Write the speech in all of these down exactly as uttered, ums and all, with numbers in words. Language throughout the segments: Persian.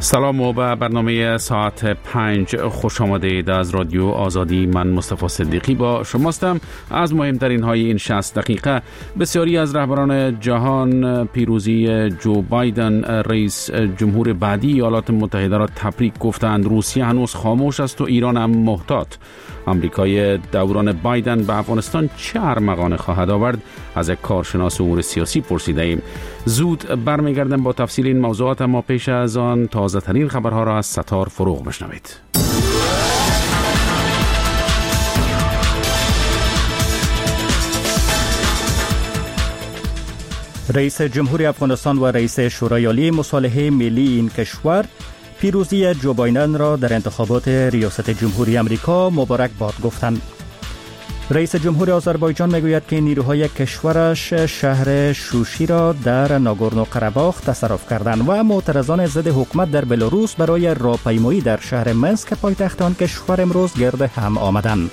سلام و به برنامه ساعت پنج خوش آمدید. از رادیو آزادی من مصطفی صدیقی با شماستم. از مهمترین های این شصت دقیقه: بسیاری از رهبران جهان پیروزی جو بایدن رئیس جمهور بعدی ایالات متحده را تبریک گفتند. روسیه هنوز خاموش است و ایران هم محتاط. آمریکای دوران بایدن به افغانستان چه ارمغانی خواهد آورد؟ از یک کارشناس امور سیاسی پرسیده ایم. زود برمیگردم با تفصیل این موضوعات، اما پیش از آن تازه ترین خبرها را از ستار فروغ بشنوید. رئیس جمهوری افغانستان و رئیس شورای عالی مصالحه ملی این کشور پیروزی جو بایدن را در انتخابات ریاست جمهوری آمریکا مبارک باد گفتند. رئیس جمهور آذربایجان میگوید که نیروهای کشورش شهر شوشی را در ناگورنو قره‌باخ تصرف کردند و معترضان ضد حکومت در بلاروس برای راهپیمایی در شهر منسک پایتخت آن کشور امروز گرد هم آمدند.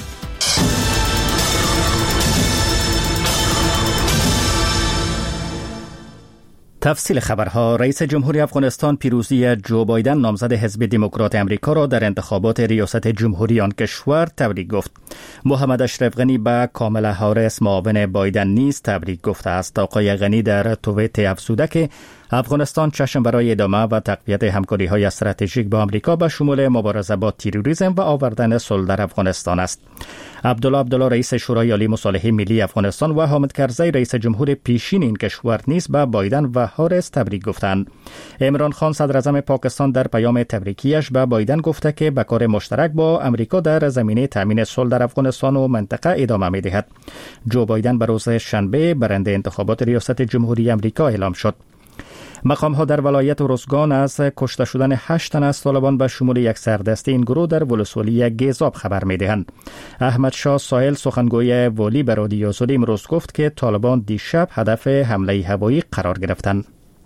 تفصیل خبرها: رئیس جمهوری افغانستان پیروزی جو بایدن نامزد حزب دموکرات امریکا را در انتخابات ریاست جمهوری آن کشور تبریک گفت. محمد اشرف غنی به کاملا هاریس معاون بایدن نیز تبریک گفته است. آقای غنی در توییت افزوده که افغانستان چشم برای ادامه و تقویت همکاری‌های استراتژیک با آمریکا به شمول مبارزه با تروریسم و آوردن صلح در افغانستان است. عبدالله عبدالله رئیس شورای عالی مصالحه ملی افغانستان و حامد کرزی رئیس جمهور پیشین این کشور نیز به بایدن و هاریس تبریک گفتند. عمران خان صدر اعظم پاکستان در پیام تبریکیش به بایدن گفته که به کار مشترک با آمریکا در زمینه تامین صلح در افغانستان و منطقه ادامه می‌دهد. جو بایدن به روز شنبه برنده انتخابات ریاست جمهوری آمریکا اعلام شد. مقام‌ها در ولایت روزگان از کشته شدن هشت تن از طالبان به شمول یک سردسته این گروه در ولسوالی گیزاب خبر می‌دهند. احمد شاه ساحل سخنگوی والی به رادیو آزادی امروز گفت که طالبان دیشب هدف حمله هوایی قرار گرفتند.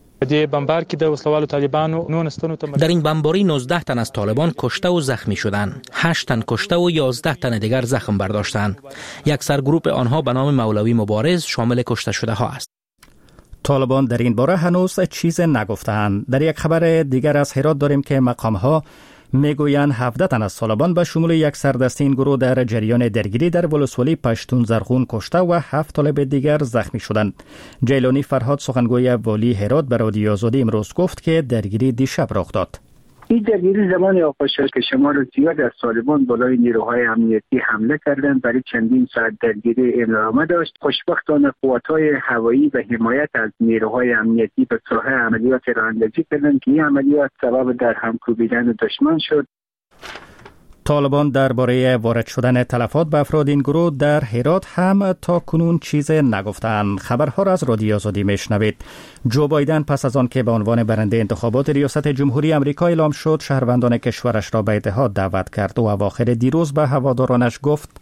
در این بمباری نوزده تن از طالبان کشته و زخمی شدند. هشت تن کشته و یازده تن دیگر زخم برداشتند. یک سرگروه آنها به نام مولوی مبارز شامل کشته شده ها است. طالبان در این باره هنوز چیز نگفتند. در یک خبر دیگر از هرات داریم که مقام‌ها میگویند هفده تن از طالبان به شمول یک سردسته این گروه در جریان درگیری در ولسوالی پشتون زرغون کشته و هفت طالب دیگر زخمی شدند. جیلانی فرهاد سخنگوی والی هرات به رادیو آزادی امروز گفت که درگیری دیشب رخ داد. این درگیری زمانی آغاز شد که شمار زیاد از طالبان بالای نیروهای امنیتی حمله کردند. برای چندین ساعت درگیری ادامه داشت. خوشبختانه قوت‌های هوایی و حمایت از نیروهای امنیتی به ساحه عملیات راه اندازی کردند که این عملیات سبب در همکوبیدن دشمن شد. طالبان درباره وارد شدن تلفات به افراد این گروه در هرات هم تا کنون چیز نگفتند. خبرها را از رادیو آزادی میشنوید. جو بایدن پس از آن که به عنوان برنده انتخابات ریاست جمهوری آمریکا اعلام شد، شهروندان کشورش را به اتحاد دعوت کرد و اواخر دیروز به هوادارانش گفت: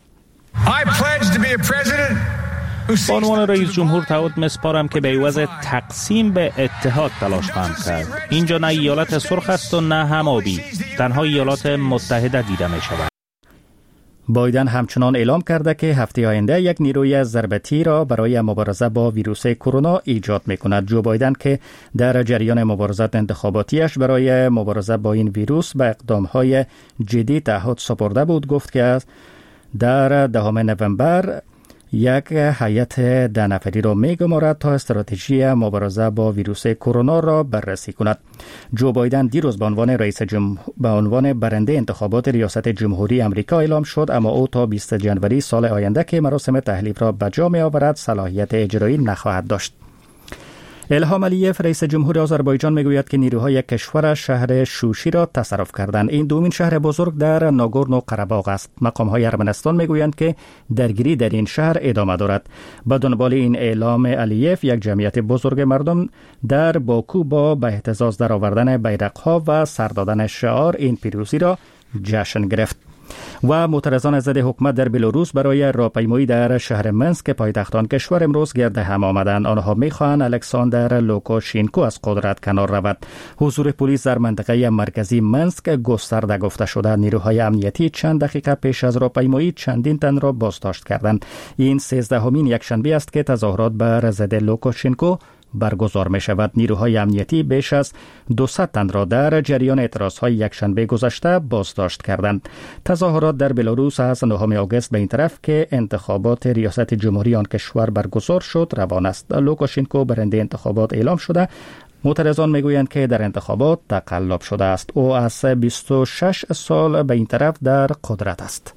با عنوان رئیس جمهور تعهد می‌سپارم که به عوض تقسیم به اتحاد تلاش خواهم کرد. اینجا نه ایالت سرخ است و نه هم آبی، تنها ایالات متحده دیده می شود. بایدن همچنان اعلام کرده که هفته آینده یک نیروی ضربتی را برای مبارزه با ویروس کرونا ایجاد می‌کند. جو بایدن که در جریان مبارزات انتخاباتیش برای مبارزه با این ویروس به اقدام‌های جدی تعهد سپرده بود، گفت که در دهم نوامبر یک هیئت ده نفری را می‌گمارد تا استراتژی مبارزه با ویروس کرونا را بررسی کند. جو بایدن دیروز به عنوان رئیس جمهور به عنوان برنده انتخابات ریاست جمهوری آمریکا اعلام شد، اما او تا بیستم ژانویه سال آینده که مراسم تحلیف را به جا می‌آورد صلاحیت اجرایی نخواهد داشت. الهام علیف رئیس جمهور آذربایجان میگوید که نیروهای کشورش شهر شوشی را تصرف کردند. این دومین شهر بزرگ در ناگورنو قره‌باغ است. مقام‌های ارمنستان میگویند که درگیری در این شهر ادامه دارد. به دنبال این اعلام علیف، یک جمعیت بزرگ مردم در باکو با به اهتزاز درآوردن بیرق‌ها و سر دادن شعار این پیروزی را جشن گرفت. و معترضان ضد حکومت در بلاروس برای راهپیمایی در شهر منسک پایتخت آن کشور امروز گرد هم آمدند. آنها می‌خواهند الکساندر لوکاشینکو از قدرت کنار رود. حضور پلیس در منطقه مرکزی منسک گسترده گفته شده. نیروهای امنیتی چند دقیقه پیش از راهپیمایی چندین تن را بازداشت کردند. این سیزدهمین یکشنبه است که تظاهرات بر ضد لوکاشینکو برگزار می شود. نیروهای امنیتی بیش از دویست تن را در جریان اعتراضهای یکشنبه گذشته بازداشت کردند. تظاهرات در بلاروس از نهم آگوست به این طرف که انتخابات ریاست جمهوری آن کشور برگزار شد روان است. لوکاشنکو برنده انتخابات اعلام شده. معترضان میگویند که در انتخابات تقلب شده است. او از بیست و شش سال به این طرف در قدرت است.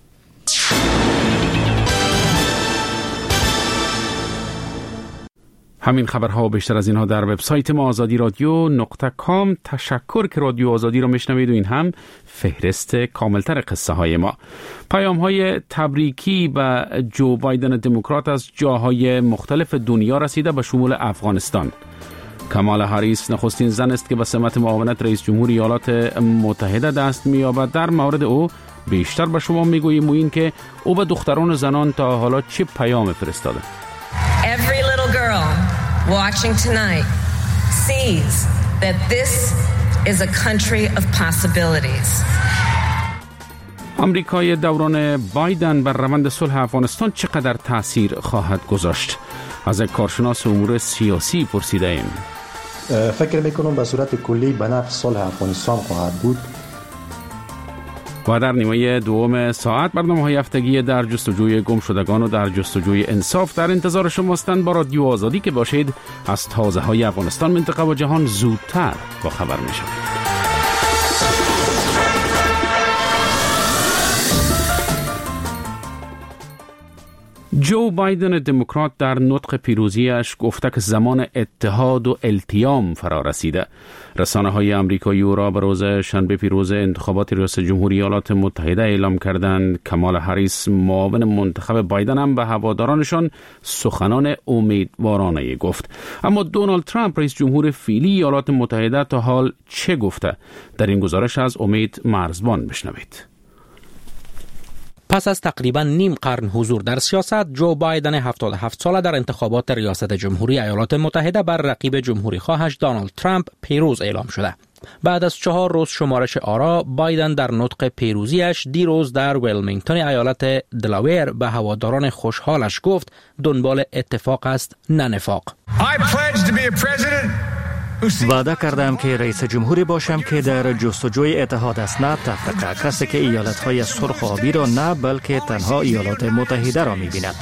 همین خبرها و بیشتر از اینها در وبسایت ما آزادی رادیو نقطه کام. تشکر که رادیو آزادی رو میشنوید و این هم فهرست کاملتر قصه های ما. پیام های تبریکی به جو بایدن دموکرات از جاهای مختلف دنیا رسیده به شمول افغانستان. کمالا هریس نخستین زن است که به سمت معاونت رئیس جمهور ایالات متحده دست می‌یابد. در مورد او بیشتر به شما میگوییم و این که او به دختران و زنان تا حالا چه پیام فرستاده. Every little girl watching tonight sees that this is a country of possibilities. آمریکای دوران بایدن بر روند صلح افغانستان چقدر تأثیر خواهد گذاشت؟ از یک کارشناس امور سیاسی پرسیده ایم. فکر میکنم به صورت کلی به نفع صلح افغانستان خواهد بود. و در نیمه دوم ساعت برنامه‌های هفتگی در جستجوی گم شدگان و در جستجوی انصاف در انتظار شما هستند. با رادیو آزادی که باشید از تازه‌های افغانستان، منطقه و جهان زودتر با خبر می‌شوید. جو بایدن دموکرات در نطق پیروزیش گفته که زمان اتحاد و التیام فرا رسیده. رسانه‌های آمریکایی او را به روز شنبه پیروز انتخابات ریاست جمهوری ایالات متحده اعلام کردند. کمالا هریس معاون منتخب بایدن هم به هوادارانشان سخنان امیدوارانه گفت. اما دونالد ترامپ رئیس جمهور فعلی ایالات متحده تا حال چه گفته؟ در این گزارش از امید مرزبان بشنوید. پس از تقریباً نیم قرن حضور در سیاست، جو بایدن هفتاد و هفت ساله در انتخابات ریاست جمهوری ایالات متحده بر رقیب جمهوری خواهش دونالد ترامپ پیروز اعلام شده. بعد از چهار روز شمارش آرا، بایدن در نطق پیروزیش دیروز در ویلمینگتون ایالت دلاویر به هواداران خوشحالش گفت دنبال اتفاق است نه نفاق. وعده کردم که رئیس جمهوری باشم که در جستجوی اتحاد است نه تفرقه، کسی که ایالت‌های سرخ و آبی را نه بلکه تنها ایالات متحده را می‌بیند.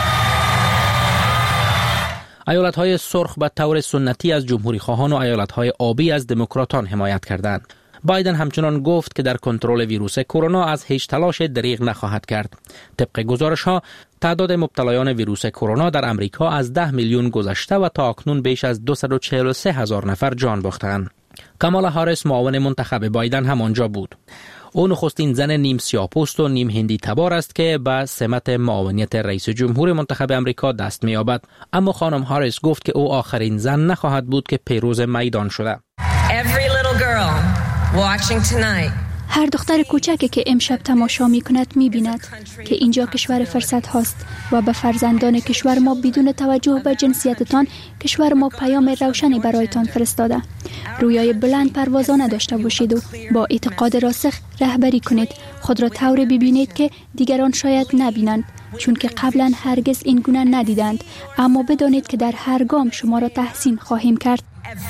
ایالت‌های سرخ به طور سنتی از جمهوری خواهان و ایالت‌های آبی از دموکراتان حمایت کردند. بایدن همچنان گفت که در کنترل ویروس کرونا از هیچ تلاش دریغ نخواهد کرد. طبق گزارش‌ها تعداد مبتلایان ویروس کرونا در امریکا از ده میلیون گذشته و تا اکنون بیش از دویست و چهل و سه هزار نفر جان باختند. کمالا هریس معاون منتخب بایدن هم آنجا بود. او نخستین زن نیم سیاه‌پوست و نیم هندی تبار است که به سمت معاونیت رئیس جمهور منتخب امریکا دست می‌یابد. اما خانم هریس گفت که او آخرین زن نخواهد بود که پیروز میدان شده. Every little girl watching tonight هر دختر کوچکی که امشب تماشا می کند می بیند که اینجا کشور فرصت هاست و به فرزندان کشور ما بدون توجه به جنسیتتان کشور ما پیام روشنی برایتان فرستاده. رویای بلند پروازانه داشته باشید و با اعتقاد راسخ رهبری کنید. خود را طوری ببینید که دیگران شاید نبینند، چون که قبلا هرگز این گونه ندیدند، اما بدانید که در هر گام شما را تحسین خواهیم کرد.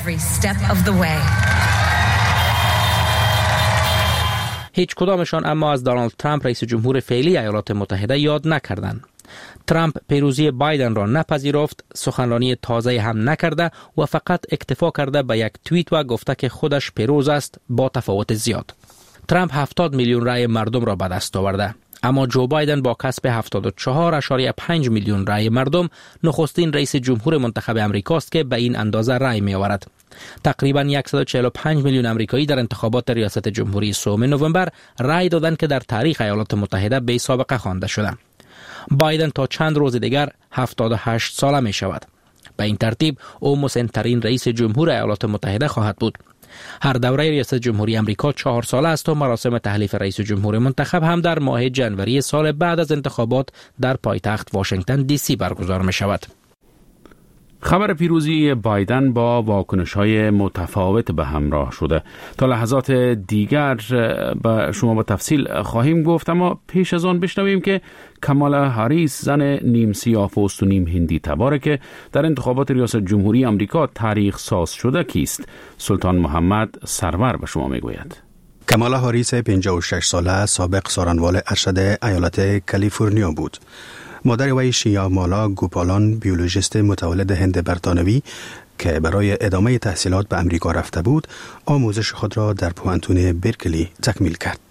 هیچ کدامشان اما از دونالد ترامپ رئیس جمهور فعلی ایالات متحده یاد نکردند. ترامپ پیروزی بایدن را نپذیرفت، سخنرانی تازه هم نکرده و فقط اکتفا کرده به یک توییت و گفته که خودش پیروز است با تفاوت زیاد. ترامپ هفتاد میلیون رأی مردم را به دست آورده، اما جو بایدن با کسب هفتاد و چهار ممیز پنج میلیون رأی مردم نخستین رئیس جمهور منتخب امریکاست که به این اندازه رأی می آورد. تقریباً صد و چهل و پنج میلیون آمریکایی در انتخابات ریاست جمهوری سوم نوامبر رأی دادند که در تاریخ ایالات متحده بی سابقه خوانده شده. بایدن تا چند روز دیگر هفتاد و هشت ساله می شود. به این ترتیب او مسن‌ترین رئیس جمهور ایالات متحده خواهد بود. هر دوره ریاست جمهوری آمریکا چهار ساله است و مراسم تحلیف رئیس جمهور منتخب هم در ماه ژانویه سال بعد از انتخابات در پایتخت واشنگتن دی سی برگزار می شود. خبر پیروزی بایدن با واکنش‌های متفاوت به همراه شده. تا لحظات دیگر به شما با تفصیل خواهیم گفت، اما پیش از آن بشنویم که کامالا هاریس، زن نیم سیاه پوست و نیم هندی تباره که در انتخابات ریاست جمهوری آمریکا تاریخ ساز شده کیست. سلطان محمد سرور به شما میگوید. کامالا هاریس پنجاه و شش ساله سابق سارنوال ارشد ایالت کالیفرنیا بود. مادر وی شیا مالا گوپالان، بیولوژیست متولد هند برطانوی که برای ادامه تحصیلات به امریکا رفته بود، آموزش خود را در پوهنتون برکلی تکمیل کرد.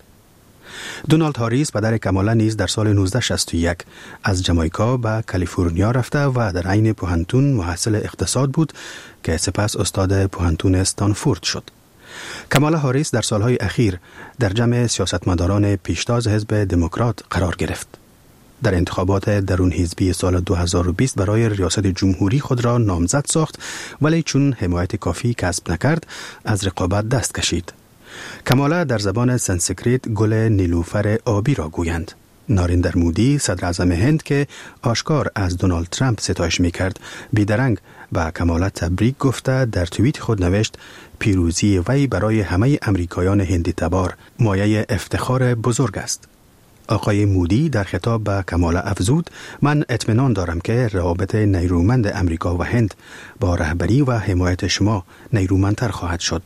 دونالد هاریس پدر کامالا نیز در سال نوزده شصت و یک از جامائیکا به کالیفرنیا رفته و در عین پوهنتون محصل اقتصاد بود که سپس استاد پوهنتون استانفورد شد. کامالا هاریس در سالهای اخیر در جمع سیاستمداران پیشتاز حزب دموکرات قرار گرفت. در انتخابات درون حزبی سال دو هزار و بیست برای ریاست جمهوری خود را نامزد ساخت، ولی چون حمایت کافی کسب نکرد از رقابت دست کشید. کامالا در زبان سانسکریت گل نیلوفر آبی را گویند. ناریندر مودی، صدر اعظم هند که آشکار از دونالد ترامپ ستایش می‌کرد، بیدرنگ به کامالا تبریک گفته در توییت خود نوشت پیروزی وی برای همه امریکایان هندی تبار مایه افتخار بزرگ است. آقای مودی در خطاب به کامالا افزود: من اطمینان دارم که روابط نیرومند امریکا و هند با رهبری و حمایت شما نیرومندتر خواهد شد.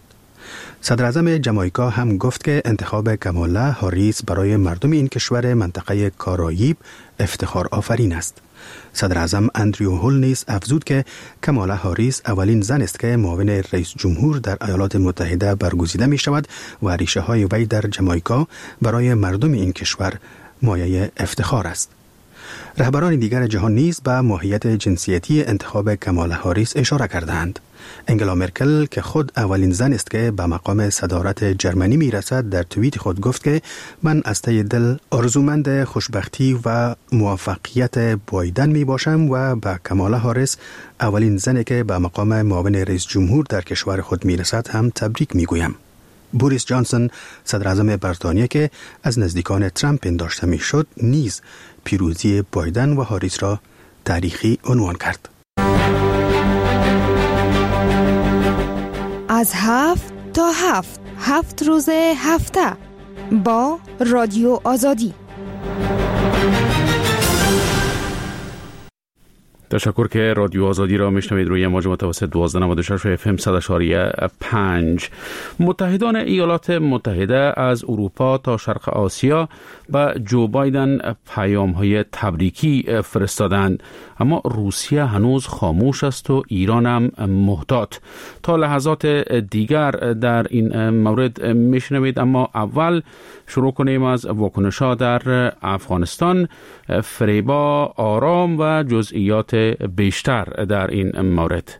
صدر اعظم جامائیکا هم گفت که انتخاب کامالا هاریس برای مردم این کشور منطقه کارائیب افتخار آفرین است. صدر اعظم اندریو هول نیز افزود که کامالا هاریس اولین زن است که معاون رئیس جمهور در ایالات متحده برگزیده می شود و ریشه های وی در جامائیکا برای مردم این کشور مایه افتخار است. رهبران دیگر جهان نیز به ماهیت جنسیتی انتخاب کامالا هاریس اشاره کردند. انگلا مرکل که خود اولین زن است که به مقام صدارت جرمنی می رسد، در توییت خود گفت که من از ته دل آرزومند خوشبختی و موفقیت بایدن می باشم و به کامالا هاریس، اولین زنی که به مقام معاون رئیس جمهور در کشور خود می رسد، هم تبریک می گویم. بوریس جانسون، صدر اعظم بریتانیا که از نزدیکان ترامپ پنداشته می شد، نیز پیروزی بایدن و هاریس را تاریخی عنوان کرد. از هفت تا هفت هفت روز هفته با رادیو آزادی. تشکر که رادیو آزادی را میشنوید روی موج متوسط دوازده نود و شش اف ام صد و شش ممیز پنج. متحدان ایالات متحده از اروپا تا شرق آسیا به جو بایدن پیام‌های تبریکی فرستادند، اما روسیه هنوز خاموش است و ایران هم محتاط. تا لحظات دیگر در این مورد میشنوید، اما اول شروع کنیم از واکنش‌ها در افغانستان. فریبا آرام و جزئیات بیشتر در این مورد.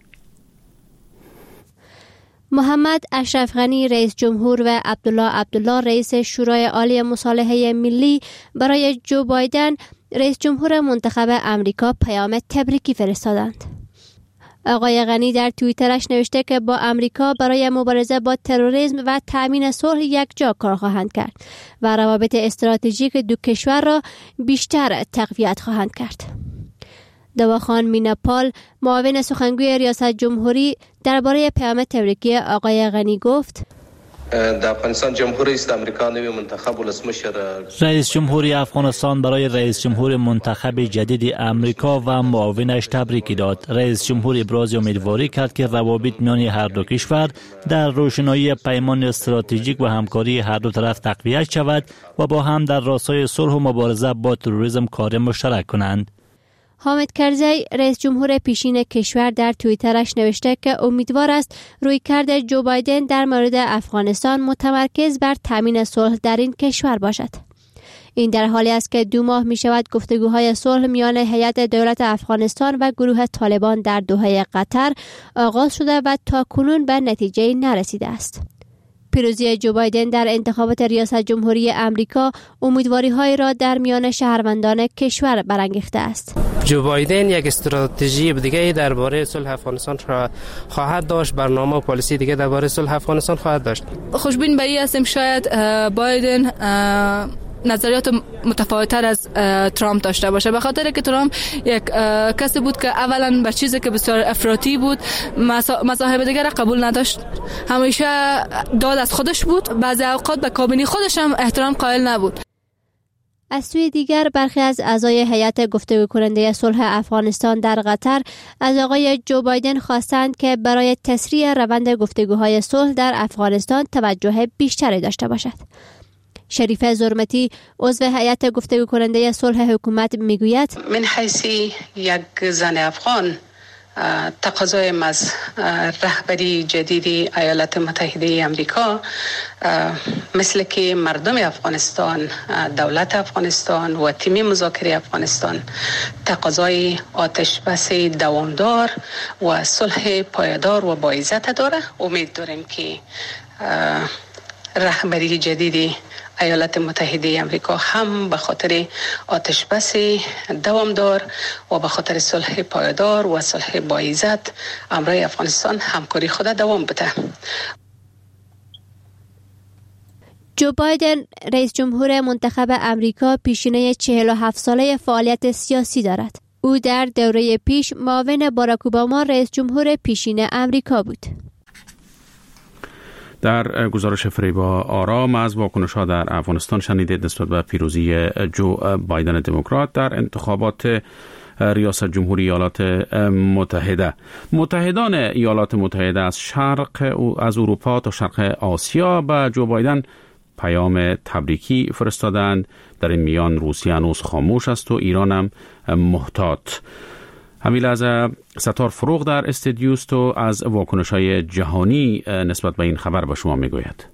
محمد اشرف غنی رئیس جمهور و عبدالله عبدالله رئیس شورای عالی مصالحه ملی برای جو بایدن رئیس جمهور منتخب امریکا پیام تبریکی فرستادند. آقای غنی در توییترش نوشته که با امریکا برای مبارزه با تروریسم و تأمین صلح یک جا کار خواهند کرد و روابط استراتژیک دو کشور را بیشتر تقویت خواهند کرد. دواخان میناپال، معاون سخنگوی ریاست جمهوری، درباره پیام تبریکی آقای غنی گفت: در افغانستان جمهوری است امریکا نوی منتخب ولسمشر رئیس جمهوری افغانستان برای رئیس جمهور منتخب جدید امریکا و معاونش تبریکی داد. رئیس جمهور ابراز امیدواری کرد که روابط میان هر دو کشور در روشنایی پیمان استراتژیک و همکاری هر دو طرف تقویت شود و با هم در راستای صلح و مبارزه با تروریسم کار مشترک کنند. حامد کرزی رئیس جمهور پیشین کشور در توییترش نوشته که امیدوار است رویکرد جو بایدن در مورد افغانستان متمرکز بر تامین صلح در این کشور باشد. این در حالی است که دو ماه می شود گفتگوهای صلح میان هیئت دولت افغانستان و گروه طالبان در دوحه قطر آغاز شده و تا کنون به نتیجه نرسیده است. پیروزی جو بایدن در انتخابات ریاست جمهوری امریکا امیدواری‌های را در میان شهروندان کشور برانگیخته است. جو بایدن یک استراتژی دیگه درباره صلح افغانستان را خواهد داشت، برنامه و پالیسی دیگه درباره صلح افغانستان خواهد داشت. خوشبین به این هستیم شاید بایدن نظریات متفاوت‌تر از ترامپ داشته باشه، به خاطر که ترامپ یک کسی بود که اولا به چیزی که بسیار افراطی بود مذاهب دیگر قبول نداشت، همیشه داد از خودش بود، بعضی اوقات به کابینه خودش هم احترام قائل نبود. از سوی دیگر برخی از اعضای هیئت گفتگو کننده صلح افغانستان در قطر از آقای جو بایدن خواستند که برای تسریع روند گفتگوهای صلح در افغانستان توجه بیشتری داشته باشد. شریفه زرمتی عضو هیئت گفتگو کننده صلح حکومت میگوید من حیث یک زن افغان تقاضایم از رهبری جدید ایالات متحده آمریکا مثل که مردم افغانستان، دولت افغانستان و تیم مذاکره افغانستان تقاضای آتش بس دوامدار و صلح پایدار و با عزت داره. امید داریم که رهبری جدید ایالات متحده آمریکا هم به خاطر آتش بس دوامدار و به خاطر صلح پایدار و صلح با عزت امرای افغانستان همکاری خود دوام بده. جو بایدن رئیس جمهور منتخب امریکا پیشینه چهل و هفت ساله فعالیت سیاسی دارد. او در دوره پیش معاون باراک اوباما رئیس جمهور پیشین امریکا بود. در گزارش فریبا آرام از واکنش‌ها در افغانستان شنیدید نسبت به پیروزی جو بایدن دموکرات در انتخابات ریاست جمهوری ایالات متحده. متحدان ایالات متحده از شرق از اروپا تا شرق آسیا به جو بایدن پیام تبریکی فرستادند. در این میان روسیه هنوز خاموش است و ایران هم محتاط. همین لحظه ستار فروغ در استودیوست و از واکنش‌های جهانی نسبت به این خبر به شما میگوید.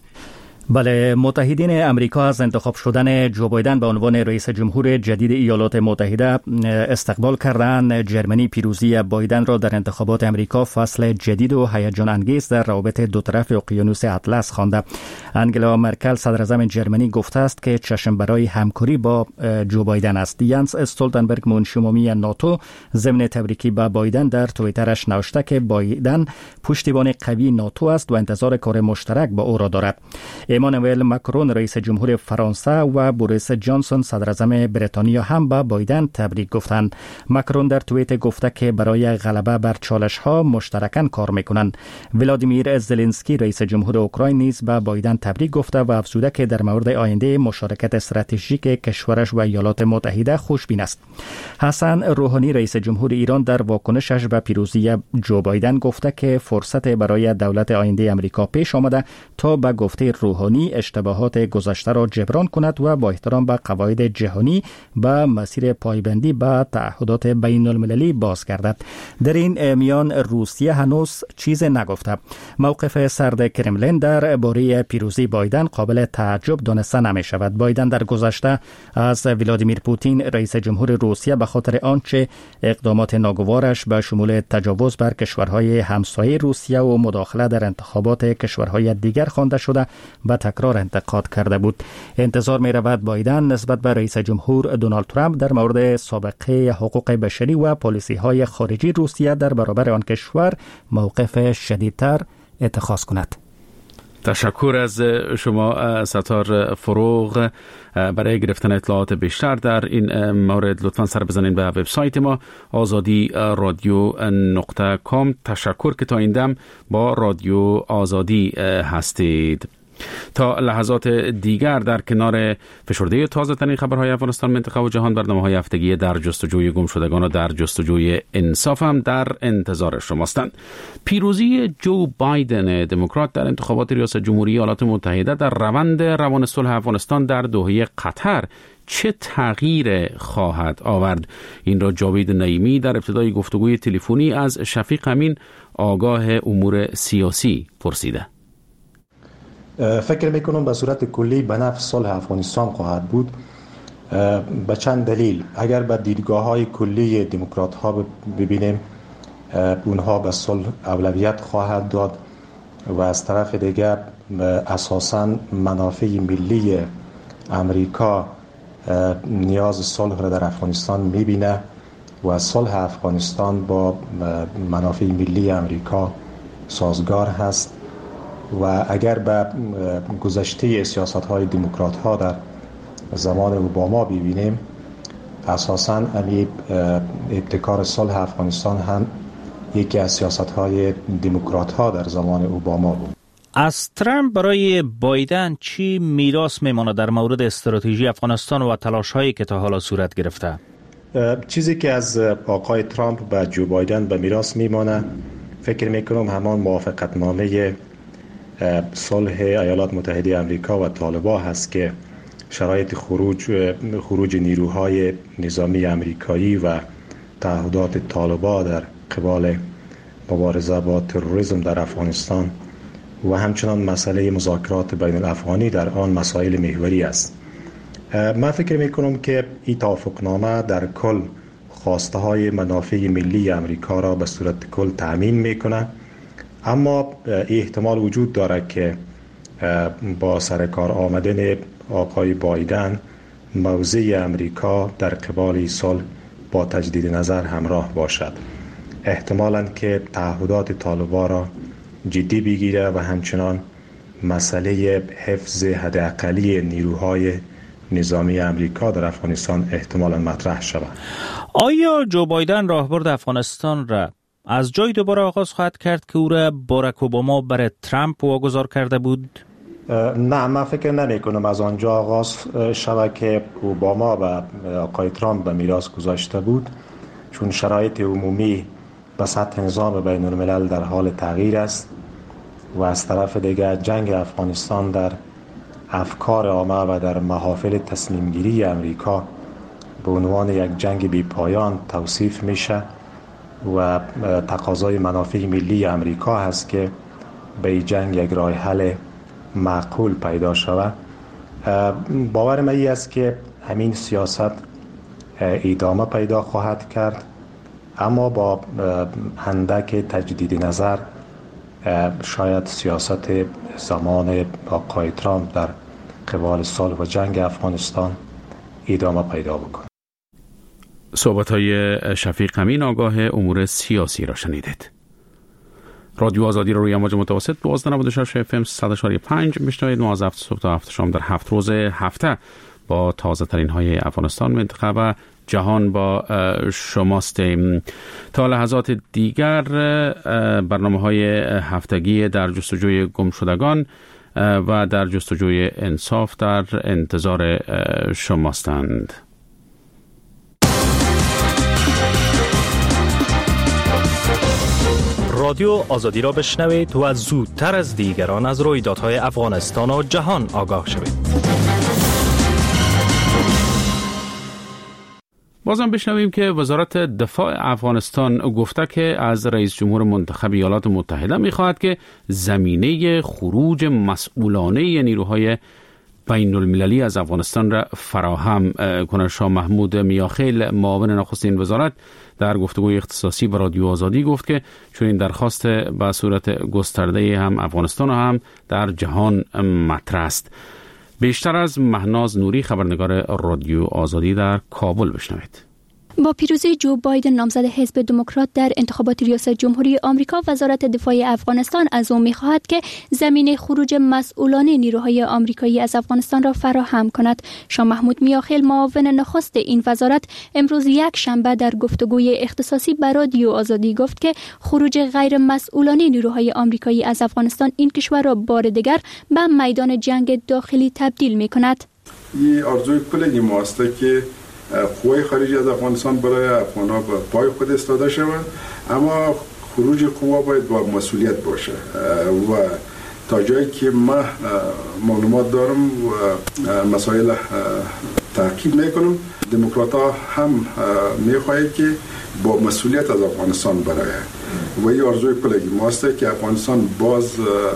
بله، متحدین امریکا از انتخاب شدن جو بایدن به عنوان رئیس جمهور جدید ایالات متحده استقبال کردند. جرمنی پیروزی بایدن را در انتخابات امریکا فصل جدید و هیجان انگیز در روابط دو طرف اقیانوس اطلس خوانده. انگلا مرکل صدراعظم جرمنی گفته است که چشم برای همکاری با جو بایدن است. ینس استولتنبرگ منشی عمومی ناتو ضمن تبریکی به بایدن در توییترش نوشته که بایدن پشتیبان قوی ناتو است و انتظار کار مشترک با او را دارد. امانوئل ماکرون رئیس جمهور فرانسه و بوریس جانسون صدراعظم بریتانیا هم به بایدن تبریک گفتند. ماکرون در توییت گفته که برای غلبه بر چالش‌ها مشترکاً کار می‌کنند. ولادیمیر زلنسکی رئیس جمهور اوکراین نیز به بایدن تبریک گفته و افزوده که در مورد آینده مشارکت استراتژیک کشورش و ایالات متحده خوشبین است. حسن روحانی رئیس جمهور ایران در واکنشش به پیروزی جو بایدن گفته که فرصت برای دولت آینده آمریکا پیش آمده تا به گفته روحانی اشتباهات گذشته را جبران کند و با احترام به قواعد جهانی به مسیر پایبندی به تعهدات بین المللی باز گردد. در این میان روسیه هنوز چیز نگفته. موقف سرد کرملین در باره پیروزی بایدن قابل تعجب دانسته نمی شود. بایدن در گذشته از ولادیمیر پوتین رئیس جمهور روسیه به خاطر آنچه اقدامات ناگوارش به شمول تجاوز بر کشورهای همسایه روسیه و مداخله در انتخابات کشورهای دیگر خوانده شده به تکرار انتقاد کرده بود. انتظار می رود بایدن نسبت به رئیس جمهور دونالد ترامپ در مورد سابقه حقوق بشری و پالیسی های خارجی روسیه در برابر آن کشور موقف شدیدتر اتخاذ کند. تشکر از شما ستار فروغ. برای گرفتن اطلاعات بیشتر در این مورد لطفاً سر بزنید به وبسایت ما آزادی رادیو نقطه کام. تشکر که تا این دم با رادیو آزادی هستید. تا لحظات دیگر در کنار فشرده تازه ترین خبرهای افغانستان، منطقه و جهان، برنامه‌های هفتگی در جستجوی گم شدگان و در جستجوی انصاف هم در انتظار شماستند. پیروزی جو بایدن دموکرات در انتخابات ریاست جمهوری ایالات متحده در روند روان صلح افغانستان در دوحه قطر چه تغییر خواهد آورد؟ این را جاوید نعیمی در ابتدای گفتگوی تلفنی از شفیق امین آگاه امور سیاسی پرسیده. فکر میکنم به صورت کلی به نفع صلح افغانستان خواهد بود به چند دلیل. اگر به دیدگاه های کلی دموکرات ها ببینیم، اونها به صلح اولویت خواهد داد و از طرف دیگر اساساً منافع ملی امریکا نیاز صلح را در افغانستان میبینه و صلح افغانستان با منافع ملی امریکا سازگار هست. و اگر به گذشته سیاست های دموکرات ها در زمان اوباما ببینیم، اساساً امی ابتکار صلح افغانستان هم یکی از سیاست‌های دموکرات‌ها در زمان اوباما بود. از ترامپ برای بایدن چی میراث میمانه در مورد استراتژی افغانستان و تلاش‌هایی که تا حالا صورت گرفته؟ چیزی که از آقای ترامپ به جو بایدن به میراث میمانه، فکر میکنم همان موافقتنامه صلح ایالات متحده آمریکا و طالبان هست که شرایط خروج خروج نیروهای نظامی آمریکایی و تعهدات طالبان در قبال مبارزه با تروریسم در افغانستان و همچنان مسئله مذاکرات بین الافغانی در آن مسائل محوری است. من فکر میکنم که این توافقنامه در کل خواسته های منافع ملی امریکا را به صورت کل تأمین میکنه، اما احتمال وجود داره که با سرکار آمدن آقای بایدن موضع امریکا در قبال صلح با تجدید نظر همراه باشد. احتمالاً که تعهدات طالبان را جدی بگیره و همچنان مسئله حفظ حداقلی نیروهای نظامی امریکا در افغانستان احتمالاً مطرح شود. آیا جو بایدن راهبرد افغانستان را از جای دوباره آغاز خواهد کرد که او را باراک اوباما برای ترامپ واگذار کرده بود؟ نه، من فکر نمی کنم از آنجا آغاز شود که اوباما و آقای ترامپ به میراث گذاشته بود، چون شرایط عمومی به سطح نظام بین الملل در حال تغییر است و از طرف دیگر جنگ افغانستان در افکار عامه و در محافل تصمیم گیری امریکا به عنوان یک جنگ بی پایان توصیف میشه و تقاضای منافع ملی امریکا هست که به این جنگ یک راه حل معقول پیدا شود. باور من این است که همین سیاست ادامه پیدا خواهد کرد، اما با اندک تجدید نظر شاید سیاست زمان آقای ترامپ در قبال صلح و جنگ افغانستان ادامه پیدا بکنه. صحبت‌های شفیق امین آگاه امور سیاسی را شنیدید. رادیو آزادی را روی امواج متوسط دوازده نود و شش اف ام صد و چهار و پنج میشنوید. ما از هفت صبح تا هفت شام در هفت روز هفته با تازه ترین های افغانستان، منطقه و جهان با شماستیم. تا لحظات دیگر برنامه های هفتگی در جستجوی گمشدگان و در جستجوی انصاف در انتظار شماستند. رادیو آزادی را بشنوید و زودتر از دیگران از رویدادهای افغانستان و جهان آگاه شوید. بازم بشنویم که وزارت دفاع افغانستان گفته که از رئیس جمهور منتخب ایالات متحده می‌خواهد که زمینه خروج مسئولانه نیروهای بین المللی از افغانستان را فراهم کنه. شاه محمود میاخیل معاون نخستین وزارت در گفتگوی اختصاصی با رادیو آزادی گفت که چون این درخواست به صورت گسترده هم افغانستان و هم در جهان مطرح است. بیشتر از مهناز نوری خبرنگار رادیو آزادی در کابل بشنوید. با پیروزی جو بایدن نامزد حزب دموکرات در انتخابات ریاست جمهوری آمریکا، وزارت دفاع افغانستان از او می‌خواهد که زمینه خروج مسئولان نیروهای آمریکایی از افغانستان را فراهم کند. شاه محمود میاخیل معاون نخست این وزارت امروز یک شنبه در گفتگوی اختصاصی با رادیو آزادی گفت که خروج غیر مسئولانه نیروهای آمریکایی از افغانستان این کشور را بار دیگر به میدان جنگ داخلی تبدیل می‌کند. این آرزوی کلی ماست که قوای خارجی از افغانستان برای افغان‌ها به پای خود استاده شود، اما خروج قوا باید با مسئولیت باشه و تا جایی که من معلومات دارم و مسائل تحقیق میکنم، دموکرات‌ها هم میخواهند که با مسئولیت از افغانستان برای و این آرزوی کلی ماست که افغانستان باز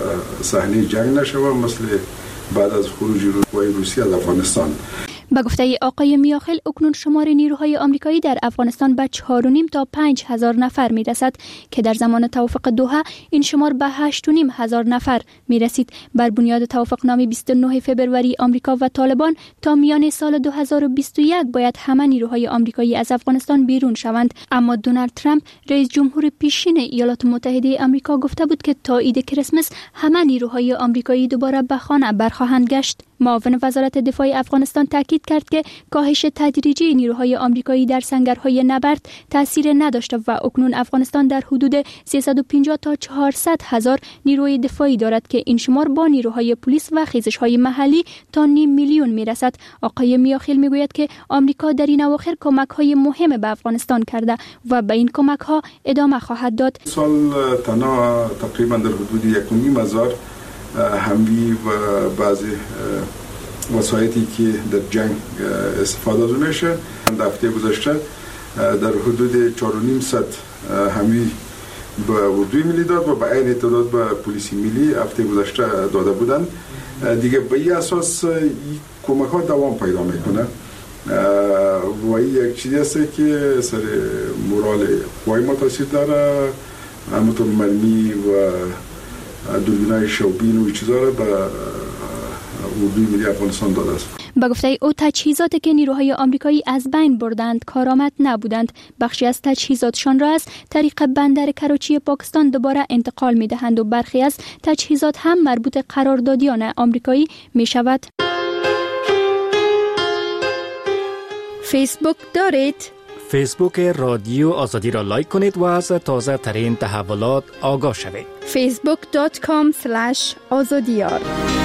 صحنه جنگ نشود مثل بعد از خروج قوای روسی از افغانستان. با گفته آقای میاخیل اکنون شمار نیروهای آمریکایی در افغانستان به چهار و نیم تا پنج هزار نفر می رسد که در زمان توافق دوحه این شمار به هشت و نیم هزار نفر می رسید. بر بنیاد توافقنامه بیست و نه فوریه آمریکا و طالبان تا میان سال دو هزار و بیست و یک باید همه نیروهای آمریکایی از افغانستان بیرون شوند، اما دونالد ترامپ رئیس جمهور پیشین ایالات متحده آمریکا گفته بود که تا عید کریسمس همه نیروهای آمریکایی دوباره به خانه برخواهند گشت. معاون وزارت دفاع افغانستان تاکید تاکید کرد که کاهش تدریجی نیروهای آمریکایی در سنگرهای نبرد تاثیر نداشته و اکنون افغانستان در حدود سیصد و پنجاه تا چهارصد هزار نیروی دفاعی دارد که این شمار با نیروهای پلیس و خیزش‌های محلی تا نیم میلیون میرسد. آقای میاخیل میگوید که آمریکا در این اواخر کمک‌های مهم به افغانستان کرده و به این کمک‌ها ادامه خواهد داد. سال تنها تقریبا در حدود یک و نیم هزار هموی و بعضی وسایلی که در جنگ استفاده از میشه. در هفته گذشته در حدود چهار و نیم صد هموی به اردوی ملی داد و به عین تعداد به پلیس ملی هفته گذشته داده بودند. دیگه به این اساس کمک ها دوام پیدا میکنه و این یک چیزی است که سر مورال قوای ما تاثیر داره. همونطور مرمی و دوربینای شوبین و چیزا را به اردوی ملی افغانستان داده است. با گفته او تجهیزاتی که نیروهای آمریکایی از بین بردند کارآمد نبودند. بخشی از تجهیزاتشان را از طریق بندر کراچی پاکستان دوباره انتقال می دهند و برخی از تجهیزات هم مربوط قراردادیان آمریکایی می شود. فیسبوک دارید؟ فیسبوک رادیو آزادی را لایک کنید و از تازه ترین تحولات آگاه شوید. فیسبوک دات کام اسلش آزادیار.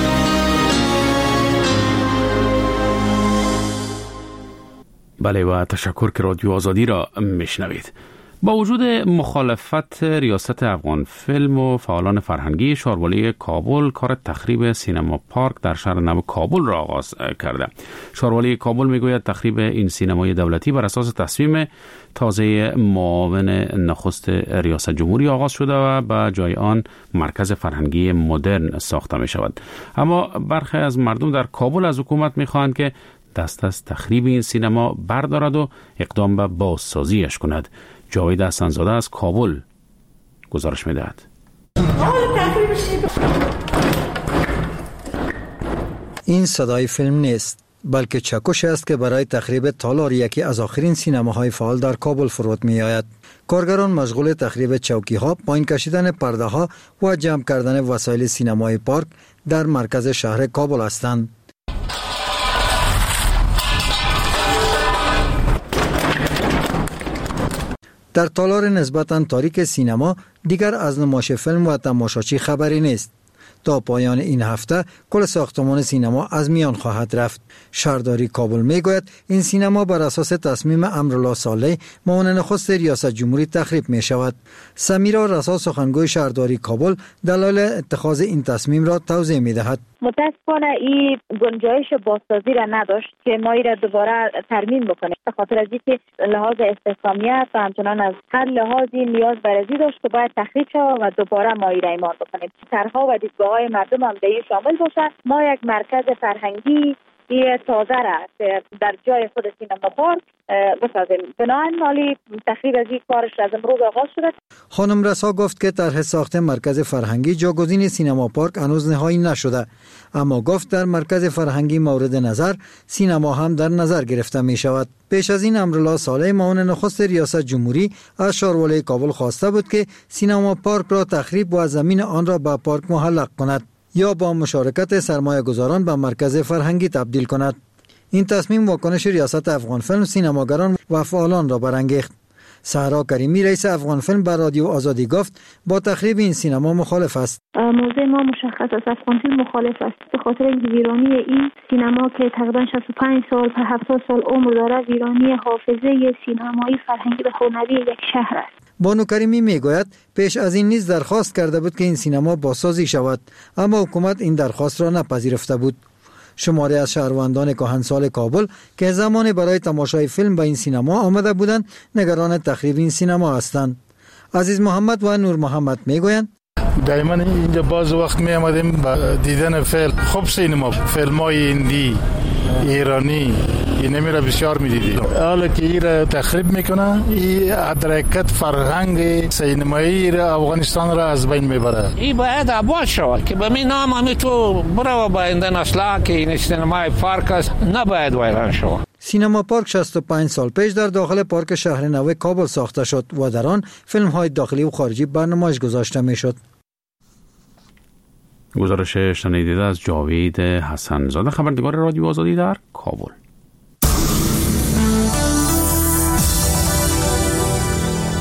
بله و تشکر که رادیو آزادی را میشنوید. با وجود مخالفت ریاست افغان فیلم و فعالان فرهنگی، شاروالی کابل کار تخریب سینما پارک در شهر نو کابل را آغاز کرده. شاروالی کابل میگوید تخریب این سینمای دولتی بر اساس تصمیم تازه معاون نخست ریاست جمهوری آغاز شده و به جای آن مرکز فرهنگی مدرن ساخته می شود. اما برخی از مردم در کابل از حکومت میخواهند که دست از تخریب این سینما بردارد و اقدام به بازسازیش کند. جاوید حسن‌زاده از کابل گزارش می‌دهد. این صدای فیلم نیست، بلکه چکش است که برای تخریب تالار یکی از آخرین سینماهای فعال در کابل فرود می‌آید. کارگران مشغول تخریب چوکی‌ها، پایین کشیدن پرده‌ها و جمع کردن وسایل سینمای پارک در مرکز شهر کابل هستند. در تالار نسبتاً تاریک سینما دیگر از نمایش فیلم و تماشاچی خبری نیست. تا پایان این هفته کل ساختمان سینما از میان خواهد رفت. شهرداری کابل میگوید این سینما بر اساس تصمیم امرالله صالح معاون نخست ریاست جمهوری تخریب می شود. سمیرا رسا سخنگوی شهرداری کابل دلایل اتخاذ این تصمیم را توضیح می دهد. متاسفانه این گنجایش بازسازی را نداشت که ما را دوباره ترمیم بکنیم، به خاطر از اینکه لحاظ استحکامیت و همچنان از هر لحاظی نیاز برازی داشت که باید تخریب شود و دوباره ما را ایمان بکنیم. طرح‌ها و دیدگاه‌های مردم هم به این شامل باشد. ما یک مرکز فرهنگی یه تازه را در جای خود سینما پارک بسازیم. بنابراین مالی تخریب از این کارش از امروز آغاز شده. خانم رسا گفت که طرح ساخت مرکز فرهنگی جاگزین سینما پارک هنوز نهایی نشده، اما گفت در مرکز فرهنگی مورد نظر سینما هم در نظر گرفته می شود. پیش از این امرالله صالح معاون نخست ریاست جمهوری از شاروالی کابل خواسته بود که سینما پارک را تخریب و زمین آن را به پارک معلق کند یا با مشارکت سرمایه گذاران به مرکز فرهنگی تبدیل کند. این تصمیم واکنش ریاست افغان فیلم، سینماگران و فعالان را برانگیخت. سهرا کریمی رئیس افغان فیلم بر رادیو آزادی گفت با تخریب این سینما مخالف است. موضع ما مشخص است، افغان فیلم مخالف است به خاطر اینکه ویرانی این سینما که تقریبا شصت و پنج سال تا هفتاد سال عمر داره، ویرانی حافظه سینمایی فرهنگی و هنری یک شهر است. بانو کریمی میگوید پیش از این نیز درخواست کرده بود که این سینما بازسازی شود، اما حکومت این درخواست را نپذیرفته بود. شماری از شهروندان کهنسال کابل که زمان برای تماشای فیلم به این سینما آمده بودند نگران تخریب این سینما هستند. عزیز محمد و نور محمد میگویند دائما اینجا باز وقت می آمدیم با دیدن فیلم، خوب سینما، فیلمای هندی، ایرانی، این میره بسیار میدیدیم. حالا که این را تخریب میکنه، این حرکت فرهنگ سینمایی را افغانستان را از بین میبره. این باید آباد شود که به می نام همی تو برو با این نسلا که این سینمای پارک است نباید ویران شود. سینما پارک شصت و پنج سال پیش در داخل پارک شهر نو کابل ساخته شد و در آن فیلم های داخلی و خارجی برنامه‌اش گذاشته میشد. گزارش شنیدید از جاوید حسن‌زاده، خبرنگار رادیو آزادی در کابل.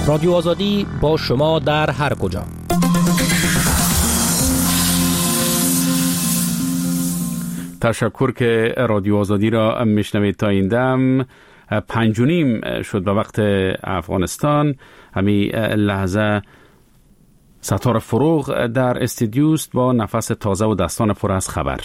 رادیو آزادی با شما در هر کجا. تشکر که رادیو آزادی را میشنوید. تا این دم پنج و نیم شد به وقت افغانستان. همین لحظه ستاره فروغ در استودیوست با نفس تازه و دستان پر از خبر.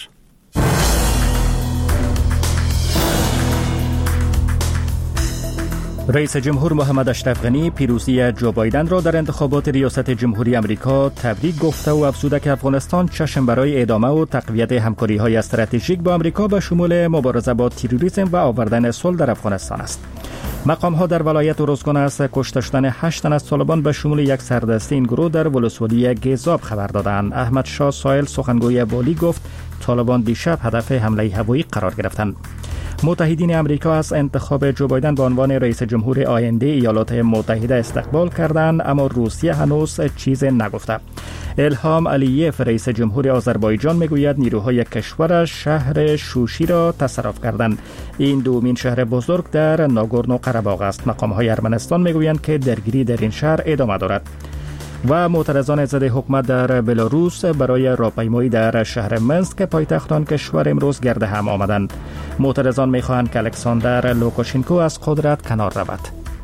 رئیس جمهور محمد اشرف غنی پیروزی جو بایدن را در انتخابات ریاست جمهوری آمریکا تبریک گفته و افزوده که افغانستان چشم برای ادامه و تقویت همکاری‌های استراتژیک با آمریکا به شمول مبارزه با تروریسم و آوردن صلح در افغانستان است. مقام‌ها در ولایت اروزگان از کشته شدن هشت تن از طالبان به شمول یک سردسته این گروه در ولسوالی گیزاب خبر دادند. احمد شاه سایل سخنگوی والی گفت طالبان دیشب هدف حمله هوایی قرار گرفتند. متحدین امریکا از انتخاب جو بایدن به عنوان رئیس جمهور آینده ایالات متحده استقبال کردند، اما روسیه هنوز چیز نگفته. الهام علییف رئیس جمهور آذربایجان میگوید نیروهای کشورش شهر شوشی را تصرف کردند. این دومین شهر بزرگ در ناگورنو قره‌باغ است. مقام‌های ارمنستان میگویند که درگیری در این شهر ادامه دارد. و معترضان ضد حکومت در بلاروس برای راهپیمایی در شهر منسک پایتخت آن کشور امروز گرد هم آمدند. معترضان می‌خواهند که الکساندر لوکاشنکو از قدرت کنار رود.